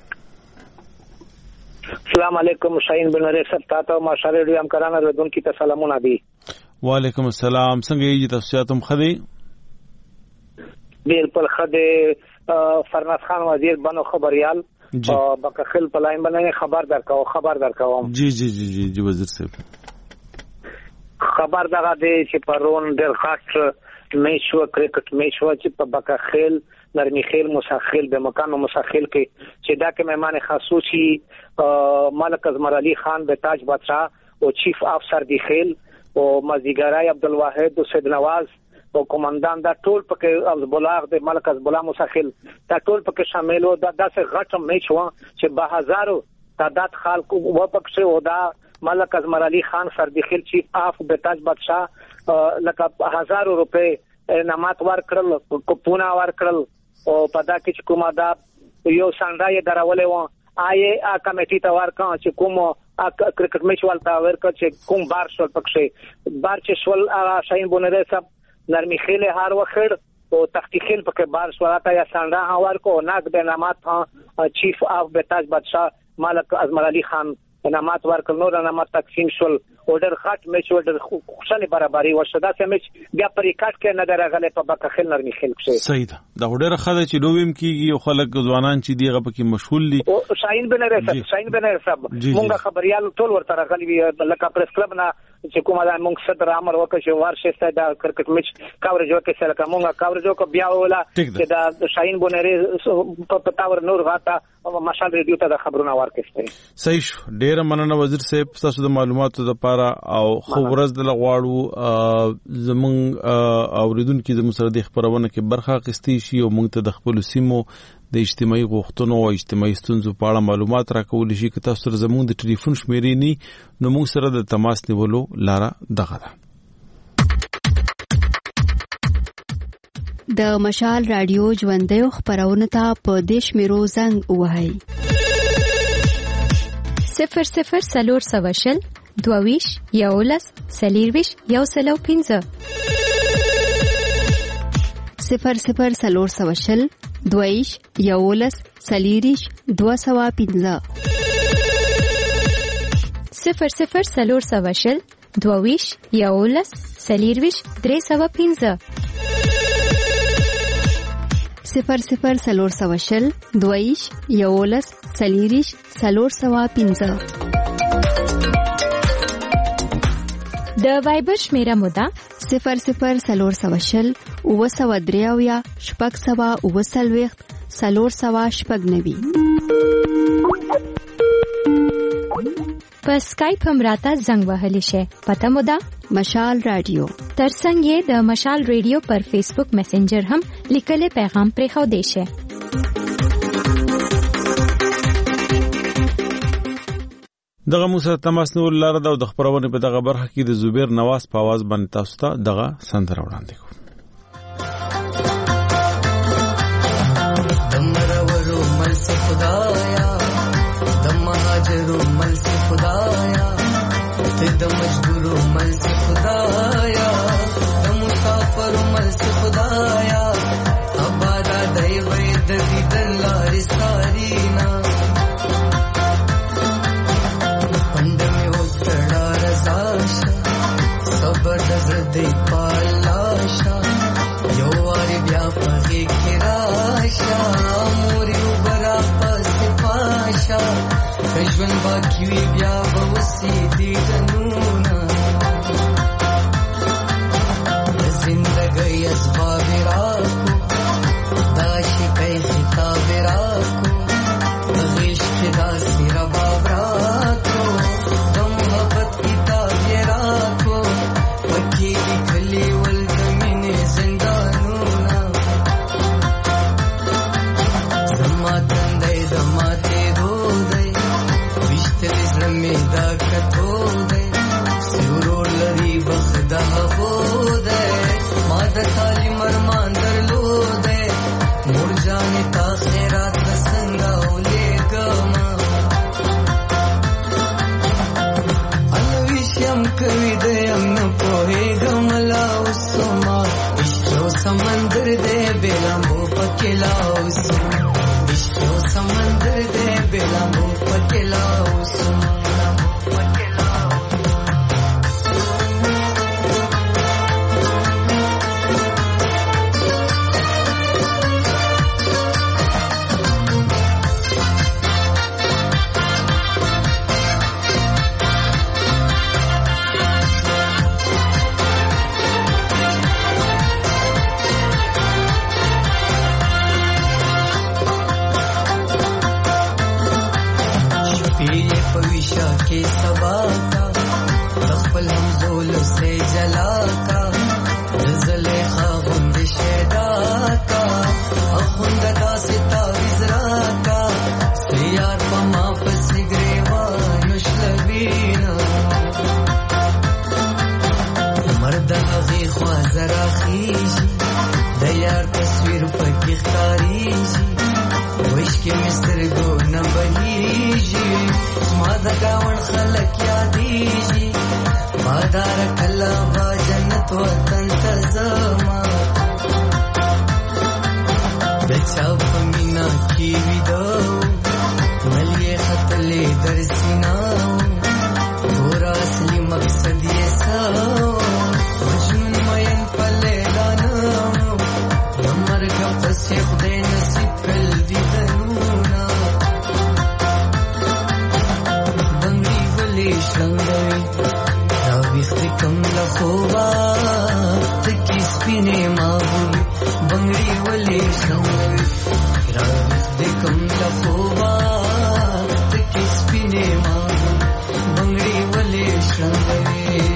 السلام علیکم شاهین بن رسل تاسو ما شاله ډیم کرانه اوردونکو ته سلامونه دي. وعلیکم السلام. څنګه یې تاسو ته خدي؟ بالکل خدي. فرناز خان وزیر بنو خبريال او بکخل پلاین باندې خبر درکاو خبر درکاوم. جی جی جی جی جی وزیر صاحب. خبر دغه دی چې پرون ډېر خاص ټیسټ میچ شو کرکټ میچ شو چې په بکا خیل نرمي خیل مساخیل به مکان مساخیل کې چې دا کې مهمان خصوصي ملک ازمر علي خان به تاج بادشاہ او چیف افسر دی خیل او مزیګرای عبدالواحد او سید نواز او کمانډان دا ټول پکې از بلاغ د ملک از بلا مساخیل دا ټول پکې شامل او دا داسې غټ میچ و چې به هزارو تعداد خلک و پکې او دا ملک ازمر علي خان سردخیل چیف اف د تاج بادشاہ لکه هزارو روپے انعامات ورکړل کوپونه ورکړل او په دا کې کومه دا یو سانډای درولې و آی ا کمیټې ته ورکړ چې کوم کرکټ میچ ولتا ورکړ چې کوم بار شول پکې بار چې شول شاهین بونره صاحب نرمي خیل هر وخت او تختی خیل پکې بار شولاته یا سانډا ورکو ناک د انعامات چیف اف د تاج بادشاہ ملک ازمر علي خان انعامات ورکړل نو انعامات تقسیم شول اورډر خاط میچ اورډر خوشاله برابرۍ وشدا سم میچ بیا پریکاټ کې نه درغله په بکه خل نرمي خل کې صحیح ده دا اورډر خاله چې دویم کیږي او خلک ځوانان چې دیغه پکې مشغول دي او شاهین بنره صاحب شاهین بنره صاحب مونږه خبريال ټول ورته راغلي لکه پریس کلب نه چې کومه دا مونږ صدر امر وکړ چې ورشسته دا کرکټ میچ کاورج وکړي چې لکه مونږه کاورج وکړ بیا ولا چې دا شاهین بنره په پتاور نور غاټه مشال ریډیو ته د خبرونه ورکړي صحیح ډیر مننه وزیر صاحب تاسو د معلوماتو لپاره او خو ورځ د لغواړو زمون اوریدونکو زموږ سره د خبرونه کې برخه اخیستي شي او موږ ته د خپل سیمو د اجتماعي غوښتنو او اجتماعي ستونزو په اړه معلومات راکول شي که تاسو سره زموږ د ټلیفون شمیرې ني نو موږ سره د تماس نیولو لاره دغه ده. د مشال رادیو ژوندۍ خبرونه ته په دیش میرو زنګ وهاي صفر صفر سلور سواشل دوویش یولس سلیرویش یو سلو پینځه صفر صفر سلور سواشل دوویش یولس سلیریش دو سوا پینځه صفر صفر سلور سواشل دوویش یولس سلیرویش درې سوا پینځه صفر صفر سلور سواشل دویش یولس سلیریش سلور سوا پینځه د وایبر شمیره مودا صفر صفر سلور سواشل او سوا دریاویا شپږ سوا او سلويخت سلور سوا شپږ نوي په سکایپ هم راته زنګ وهلی شي پته مودا مشال رادیو ترڅنګ یې د مشال رادیو پر فیسبوک میسنجر هم لیکلي پیغام پرې خو دی شي. دغه موسی تماس نور لاره د خبرونه په دغه برخه کې د زبیر نواز په आवाज باندې تاسو ته دغه سندره وړاندې کوم. دمرورو مل سے خدایا دم مهاجرو مل سے خدایا ته د مجبورو مل سے خدایا د مسافرو مل سے خدایا ابادا دای وې د دې لارې سارینا دې پالاشا یو واری بیا پغې کې راشا موري وبرا پس پاشا ژوند باقي وی بیا وسی دې جنونا زندګي اسباب راکو داشي کوي خطاب راکو غیش کې داسې رباب راکو د محبت کتاب راکو پکې کلی ول زمینه زندانونا زما تندې د ماته دودې وشتل زمې دا کتو भविष्य के सबा का तखपल हमजोल से जला का ज़लेखा गुंद शेदा का अखुंद दासिता विजरा का सियार पमा पसिग्रेवा नुशलबीना मर्द हगी ख्वाजरा खीजी दयार तस्वीर पकी खारीजी विश के मिस्र गो न बनीजी मादा गावन खलक यादीजी मादार कला बा जन्नत वतन तज़मा बेचा पमीना की विदो मलिए खतले दरसिना पूरा असली मकसद ये साओ मजनून मयन पले लाना नमर का पसे खुदे नसीब कल दीदनूना बंगी वली शंगई राविख्त कम लखोबा तकी स्पिने माबूली बंगड़ी वली शंगई राविख्त कम लखोबा तकी स्पिने माबूली बंगड़ी वली शंगई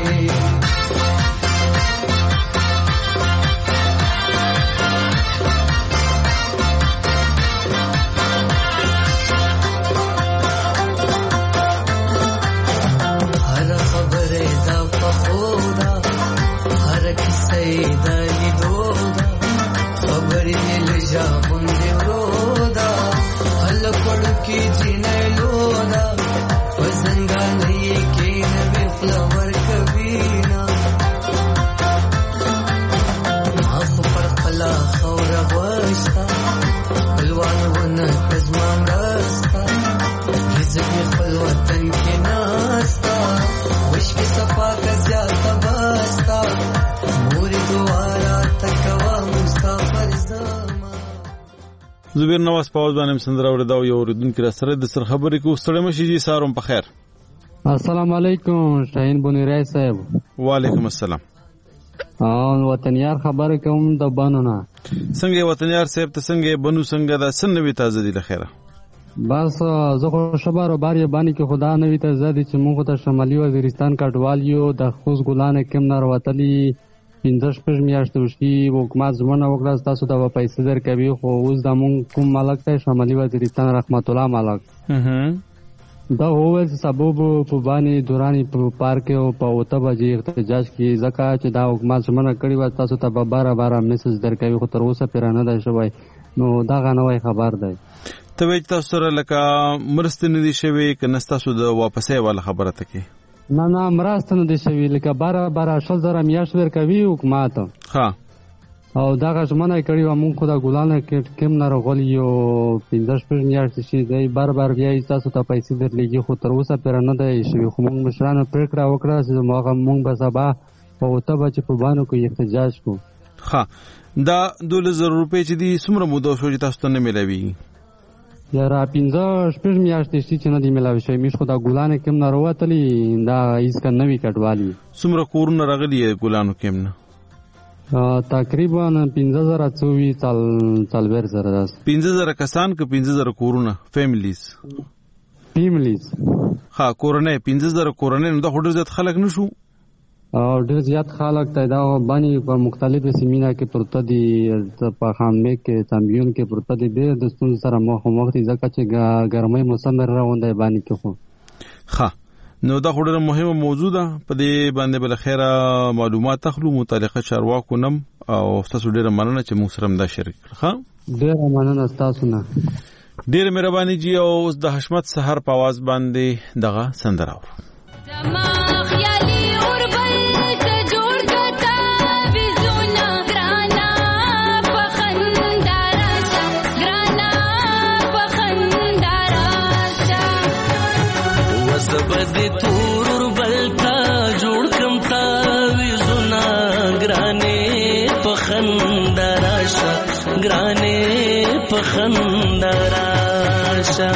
زبیر نواز پاوز باندې سندره اوریدا او یو اوریدونکو را سره د سر خبرې کو ستړی مشي جی ساروم په خیر. السلام علیکم شاهین بونیرای صاحب. وعلیکم السلام. او وطنیار خبره کوم د بانونه. څنګه وطنیار صاحب ته څنګه بنو څنګه دا سنوي تازه دي لخيره. بس زه خو شبارو باري باندې کې خدا نوي تازه دي چې موږ ته شمالي وزیرستان کډوالیو د خوز ګلانه کم نار وتلی پنځه شپږ میاشتې وشي حکومت زمونه وکړه تاسو ته پیسې درکوي خو اوس د مونږ کوم مالک ته شمالي وزیرستان رحمت الله مالک دا هوول سبب په باندې دوراني په پارک او په اوته بجې احتجاج کې ځکه چې دا حکومت زمونه کړی و تاسو ته به بار بار میسج درکوي خو تر اوسه پیرانه ده شوی نو دا غنوي خبر دی ته وایي تاسو سره لکه مرسته ندي شوی که نستاسو د واپسې والا خبره تکي نه نه مرسته نه دي شوی لکه بار بار شل زره میاشت ورکوي حکومت ها او دا غژمنه کړی و مونږ خو دا ګلانه کې کم نه رغلیو پنځه شپږ میاشتې شي دی بار بار بیا تاسو ته پیسې درلېږي خو تر اوسه پیر نه دی شوی خو مونږ مشرانو پریکړه وکړه چې مونږ به سبا په اوته بجې په باندې کې احتجاج کوو ها دا دولس زره روپۍ چې دي څومره موده شو چې تاسو ته نه ملاوي یاره پنځه شپږ میاشتې شي چې نه دي ملاوي شوی موږ خو دا ګلانه کم نه راوتلي دا هیڅ که نوي کډوالي څومره کورونه راغلي ګلانو کم نه تقریبا پنځه زره څووي څلوېښت زره داسې پنځه زره کسان که پنځه زره کورونه فیملیز فیملیز ها کورنۍ پنځه زره کورنۍ نو دا خو ډېر زیات خلک نه شو او ډېر زیات خلک ته دا باندې په مختلفو سیمینه کې پروته دي په خانمې کې چمبیون کې پروته دي ډېر د ستونزو سره مخامخ دي ځکه چې ګرمۍ موسم راغونډی باندې کې خو ښه نو دا خو ډېره مهمه موضوع ده په دې باندې بلخیره معلومات اخلو متعلقه چارواکو نم او ستاسو ډېره مننه چې موږ سره همدا شریک کړه ښه ډېره مننه ستاسو نه ډېره مهرباني جي او اوس د حشمت سحر په اواز باندې دغه سندره اورو بدی تور بلتا جوړ کم تا وزنا ګرانه پخندراشه ګرانه پخندراشه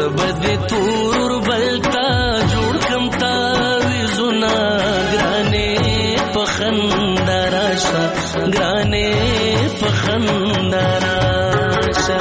زبد تور بلتا جوړ کم تا وزنا ګرانې پخندراشا ګرانې پخندراشا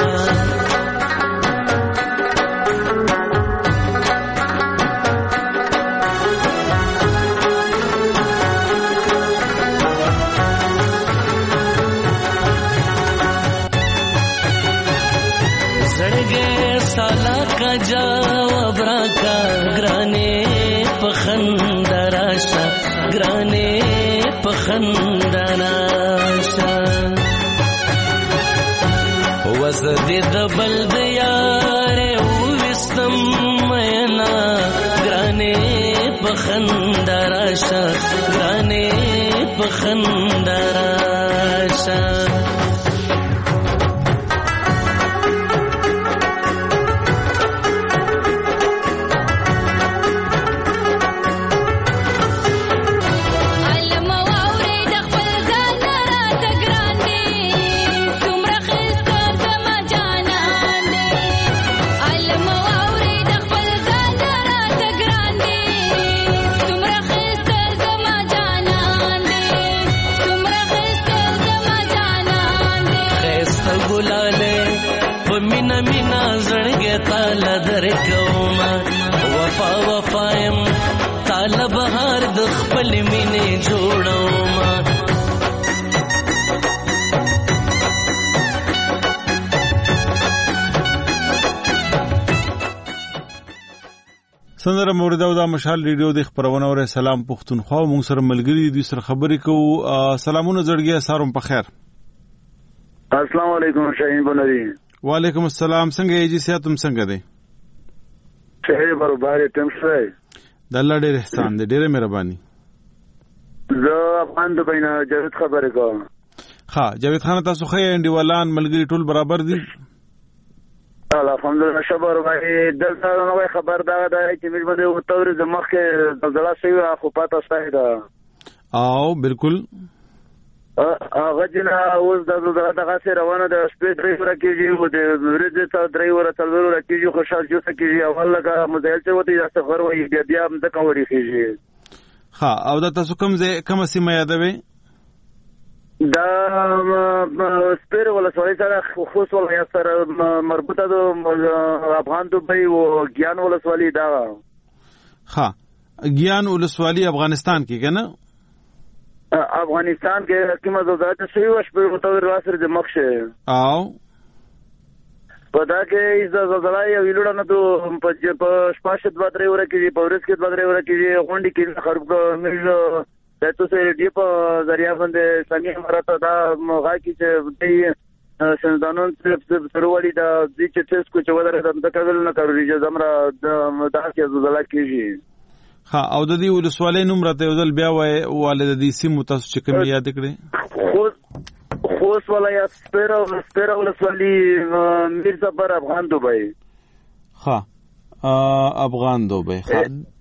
جواب راکا ګرانې پخندراشا ګرانې پخندراشا وزد د بل د یارې وستم مینا ګرانې پخندراشا ګرانې پخندراشا مینا مینا زړګې تاله درکوما وفا وفایم تاله بهار د خپل مینې جوړوما سندره مورد او دا مشال ریډیو د خبرونه اور سلام پښتونخوا مونږ سره ملګری دي سره خبرې کوو سلامونه زړګي سارم په خیر السلام علیکم شاهین بنری وعلیکم السلام څنګه یې جی ساتم څنګه دی څه برابر تم څه د الله ډېر احسان دی ډېر مهرباني زه افغان د بینه جاوید خبرې کوم ها جاوید خان تاسو خې انډیوالان ملګری ټول برابر دي الحمدلله شبر وای دلته نو خبر دا دا چې موږ باندې وتور د مخه زلزلہ شوی خو پاته ستای دا او بالکل هغه جنا اوس د دغه سره روانه د سپیډ ډرایور کېږي او د ورځې ته ډرایور تلورو کېږي خوشحال جو کېږي اول لګه مزایل چې وتی د سفر وای بیا بیا د کوړی کېږي ها او دا تاسو کوم ځای کوم سیمه یادوي دا سپیر ولسوالۍ سره خصوص ولایت سره مربوطه د افغان دوبۍ او ګیان ولسوالۍ دا ها ګیان ولسوالۍ افغانستان کې کنه افغانستان کې کومه زلزلہ شوی و شپه متور واسره د مخشه او پدا کې د زلزلہ یو ویلوړه نه ته په شپاشه د بدرې ور کې په ورځ کې د بدرې ور کې غونډې کې خراب مې تاسو سره دی په ذریعہ باندې څنګه مرته دا موغا کې چې د سندانون سروالي دا د چې تاسو کو چې ودره د کول نه کوي چې زمرا د دا کې زلزلہ کېږي ها او د دې ولسوالۍ نوم راته یو ځل بیا وای والد د دې سیمو تاسو چې کوم یاد کړئ خو خوست ولایت سپیرا سپیرا ولسوالۍ میرزا بر افغان دوبۍ ها افغان دوبۍ ها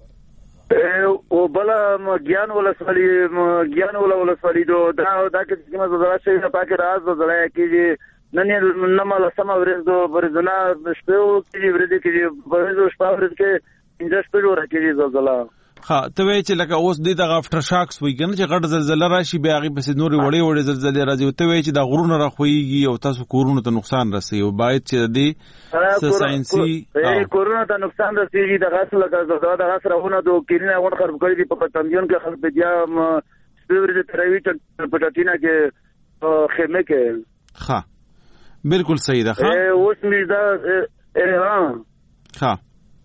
او بلا ګیان ولسوالۍ ګیان ولسوالۍ دو دا دا کې کومه زړه شي نه پاکه راز زړه کېږي نن نه مال سم ورځ دو ورځنا شپه کې ورځ کې ورځ شپه ورځ کې انځ په جوړه کې زلزلہ ها ته وی چې لکه اوس دې د افټر شاکس وی کنه چې غټ زلزلہ راشي بیا غي پسې نوري وړي وړي زلزلې راځي ته وی چې د غرونو راخويږي او تاسو کورونو ته نقصان رسي او باید چې دې ساينسي کورونو ته نقصان رسيږي د غاس لکه زړه د غاس راونه د کینه غون خراب کړی دی په پټنګون کې خلک بیا سپیوري تروي پټاتینا کې خیمه کې ها بالکل صحیح ده ها اوس مې دا ها ها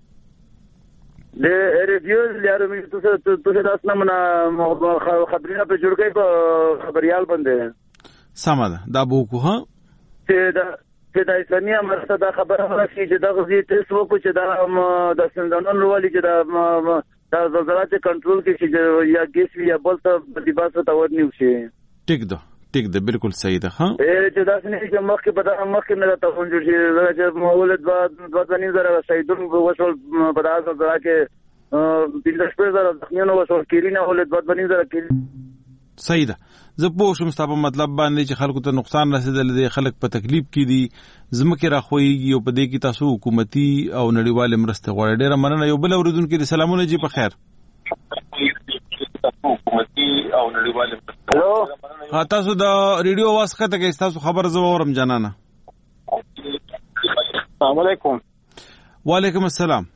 د ریډیوز لارو مې تاسو تاسو تاسو نه خبرونه په جوړ کړئ په خبريال باندې سمه دا بو کو ها چې دا چې د اسلامي امارته دا خبره راځي چې دا غزي تاسو کو چې دا د سندانونو لولي چې دا دا زلزلہ چې کنټرول کې شي یا ګیس یا بل ته د باسه تا ورنیو شي ټیک ده ټیک ده بالکل صحیح ده ها اے چې دا څنګه چې مخکې په دا مخکې نه تا ونجو شي چې مولد بعد بعد نه زره شهیدون وصول په دا زلزلہ کې پینځه شپږ زره ځخمیانو وصول کړي نه ولید بعد باندې زره کړي صحیح ده. زه پوه شوم ستا په مطلب باندې چې خلکو ته نقصان رسېدلی دی، خلک په تکلیف کې دي، ځمکې راښویږي او په دې کې تاسو حکومتي او نړیوالې مرستې غواړئ. ډېره مننه. یو بل اورېدونکي دی. سلامونه جی، په خیر. هلو، تاسو د ریډیو आवाज ښکته کړئ، تاسو خبر زه واورم جانانه. السلام علیکم. وعلیکم السلام.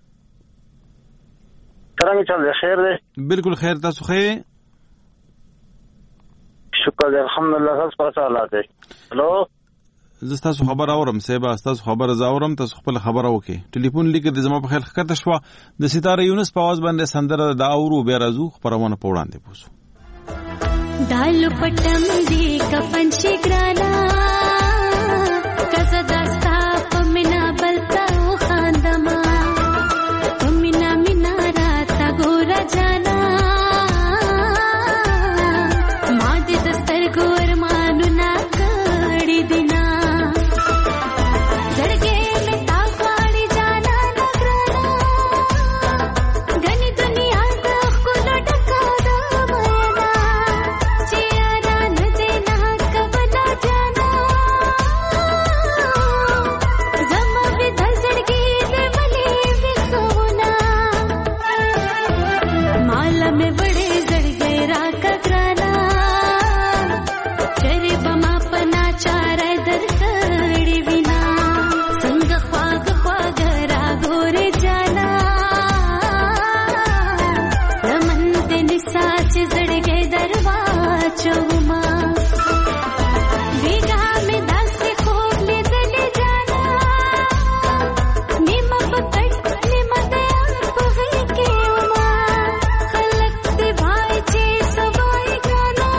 څنګه چل دی؟ خیر دی؟ بالکل خیر. تاسو ښه؟ شکر دی، الحمدلله. تاسو څنګه حالات دي؟ هلو، زه تاسو خبر اورم. سیبا تاسو خبر زه اورم، تاسو خپل خبره وکړئ. ټلیفون لیکه د زما په خیال ښکته شوه. د ستاره یونس په आवाज باندې سندره د اورو بیا راځو خبرونه په وړاندې پوسو. دالو پټم دی کفن شي ګرانا کزه داستا پمنا بلتا خاندما پمنا مینا راتا ګور جانا ما دې دستر ګور مانو نا کړی دینا زړګې مې تا غواړي جانا نګرانا غني دنیا د خلو ډکا د مینا چې یارا نه دې نه کبلا جانا زما به د زړګې دې ملي وکونا مال مې بڑے زړګې را کګرانا چرې بما پنا چار در کړي وینا څنګه خواږ خواږ را ګورې جانا لمن دې نسا چې زړګې درواچوما ویګا مې داسې خوب لیدلې جانا نیمه پکړ نیمه دیا په غېږ کې وما خلک دې وای چې سوای ګرانا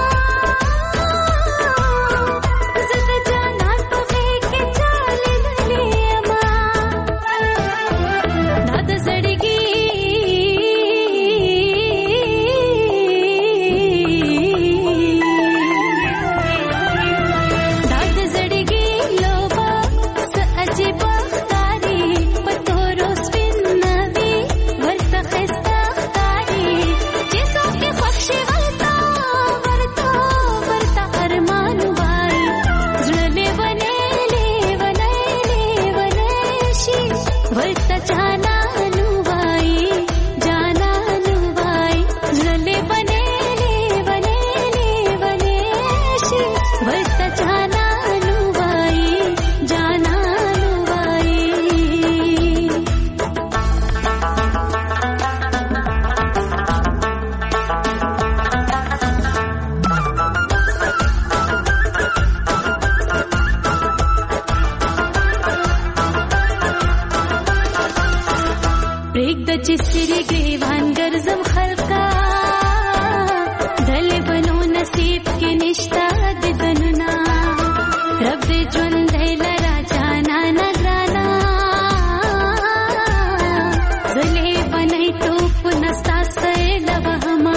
زه د جانان په غېږ کې چالېدلې یما دا د زړګي دا د زړګي لوبه څه عجیبه ښکاري په تورو سپین نوي ورته ښایسته ښکاري چې څوک یې خوښ شي ورته ورته ورته ارمان وایي زړه لیونی لیونی لیونی شي ورته جانان وایي جانان وایي زړه لیونی لیونی لیونی شي ورته جانان وایي جانان وایي پرېږده چې سترې ګریوان ګرځم خلکا دلې بنو نصیب کې نشته د دنونه رب دې ژوندی لرا جانا نګرانا زلې بنئ توپ نستا سیله وهما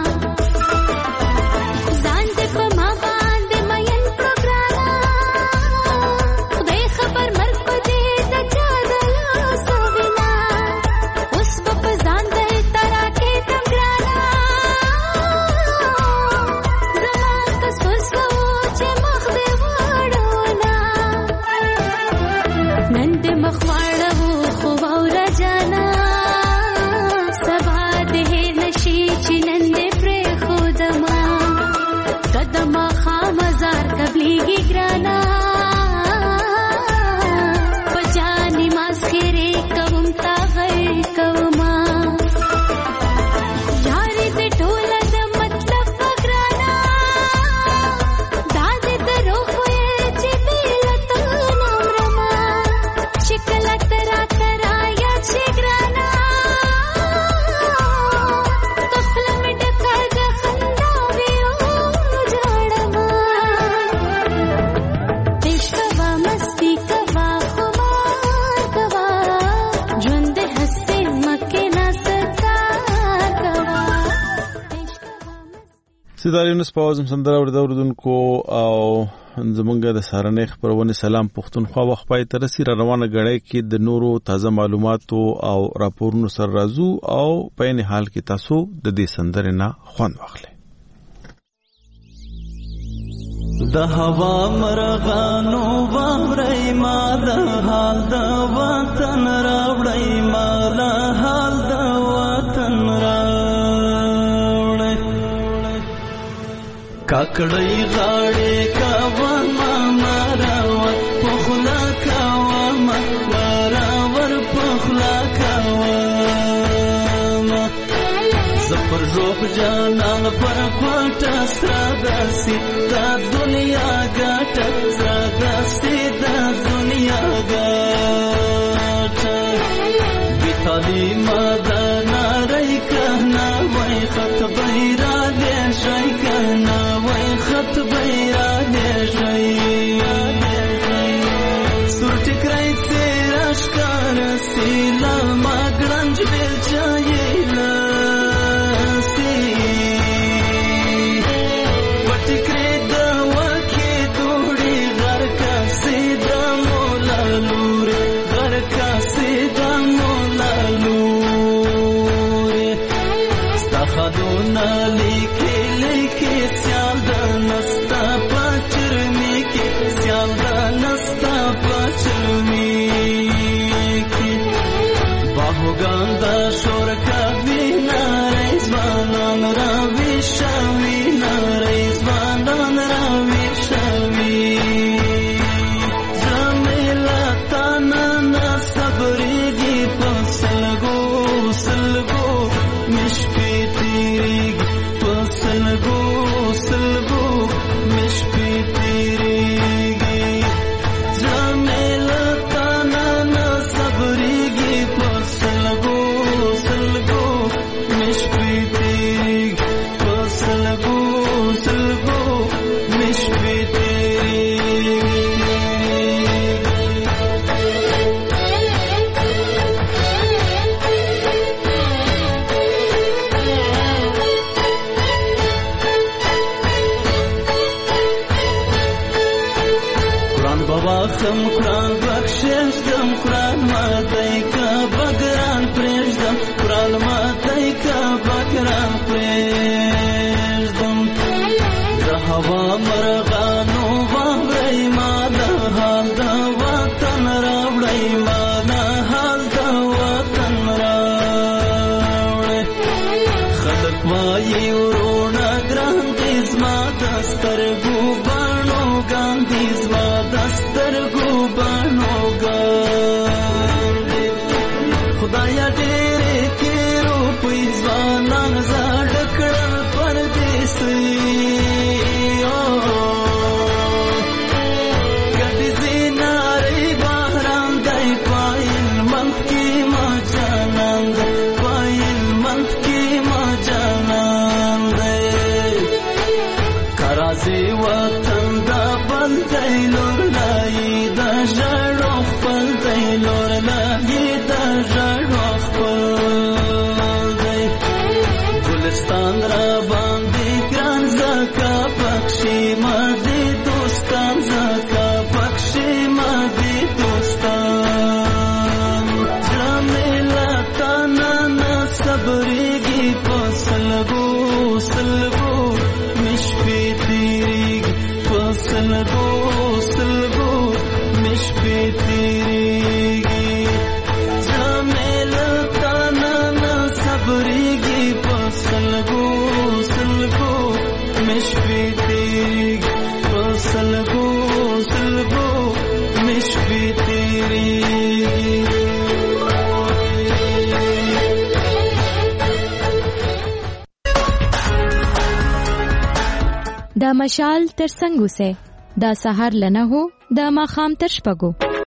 ځان دې په ما باندې مین پروګرانا خدای خبر مرګ په دې د چا د لاسو وینا اوس به په ځان دې ترا کې تم ګرانا زما کسو سو چې مخ دې واړونا نن دې مخ واړو خو واوره جانا سبا دې نشي چې نن دې پرېښودما قدمه خامزار قبلېږي ګرانا په جانې ماسخېرې کوم تا غیر کوما یارې دې ټوله د مطلب په ګرانا دا دې د روح وې چې بې له تا نه مرمه چې کله ته راته رایاد شې ګرانا خپله مې ډکه د خندا ویو جاړمه عشق کوا مستی کوا خمار کوا ژوند دې هسې مکې نه ستار کوا ستاره یونس په आवाज سندره ورته اوریدونکو او زمونږ د سهارنۍ خبرونه سلام پښتونخوا وخت پای تر سره روانه غړې کې د نورو تازه معلوماتو او راپورونو سره راځو او په نه حال کې تاسو د دې سندره نه خوند واخلئ. د هوا مرغانو واوري ما د حال د وطن راوړی ما د حال د وطن راوړی کاکړی غاړې کاوه ما مراور پخلا کاوه ما مراور پخلا کاوه زفر روح جانان پر کوټه سرادسي دا دنیا ګټه سرادسي دا دنیا ګټه بیتالی مدنا رای کنا وای خط بیرا دې شي کنا وای خط بیرا دې شي سورټ کرای تیرش کار سیلا ما ګرنج بیل چایلا د مشال تر څنګ اوسه د سحر لنه هو د ماخام تر شپږو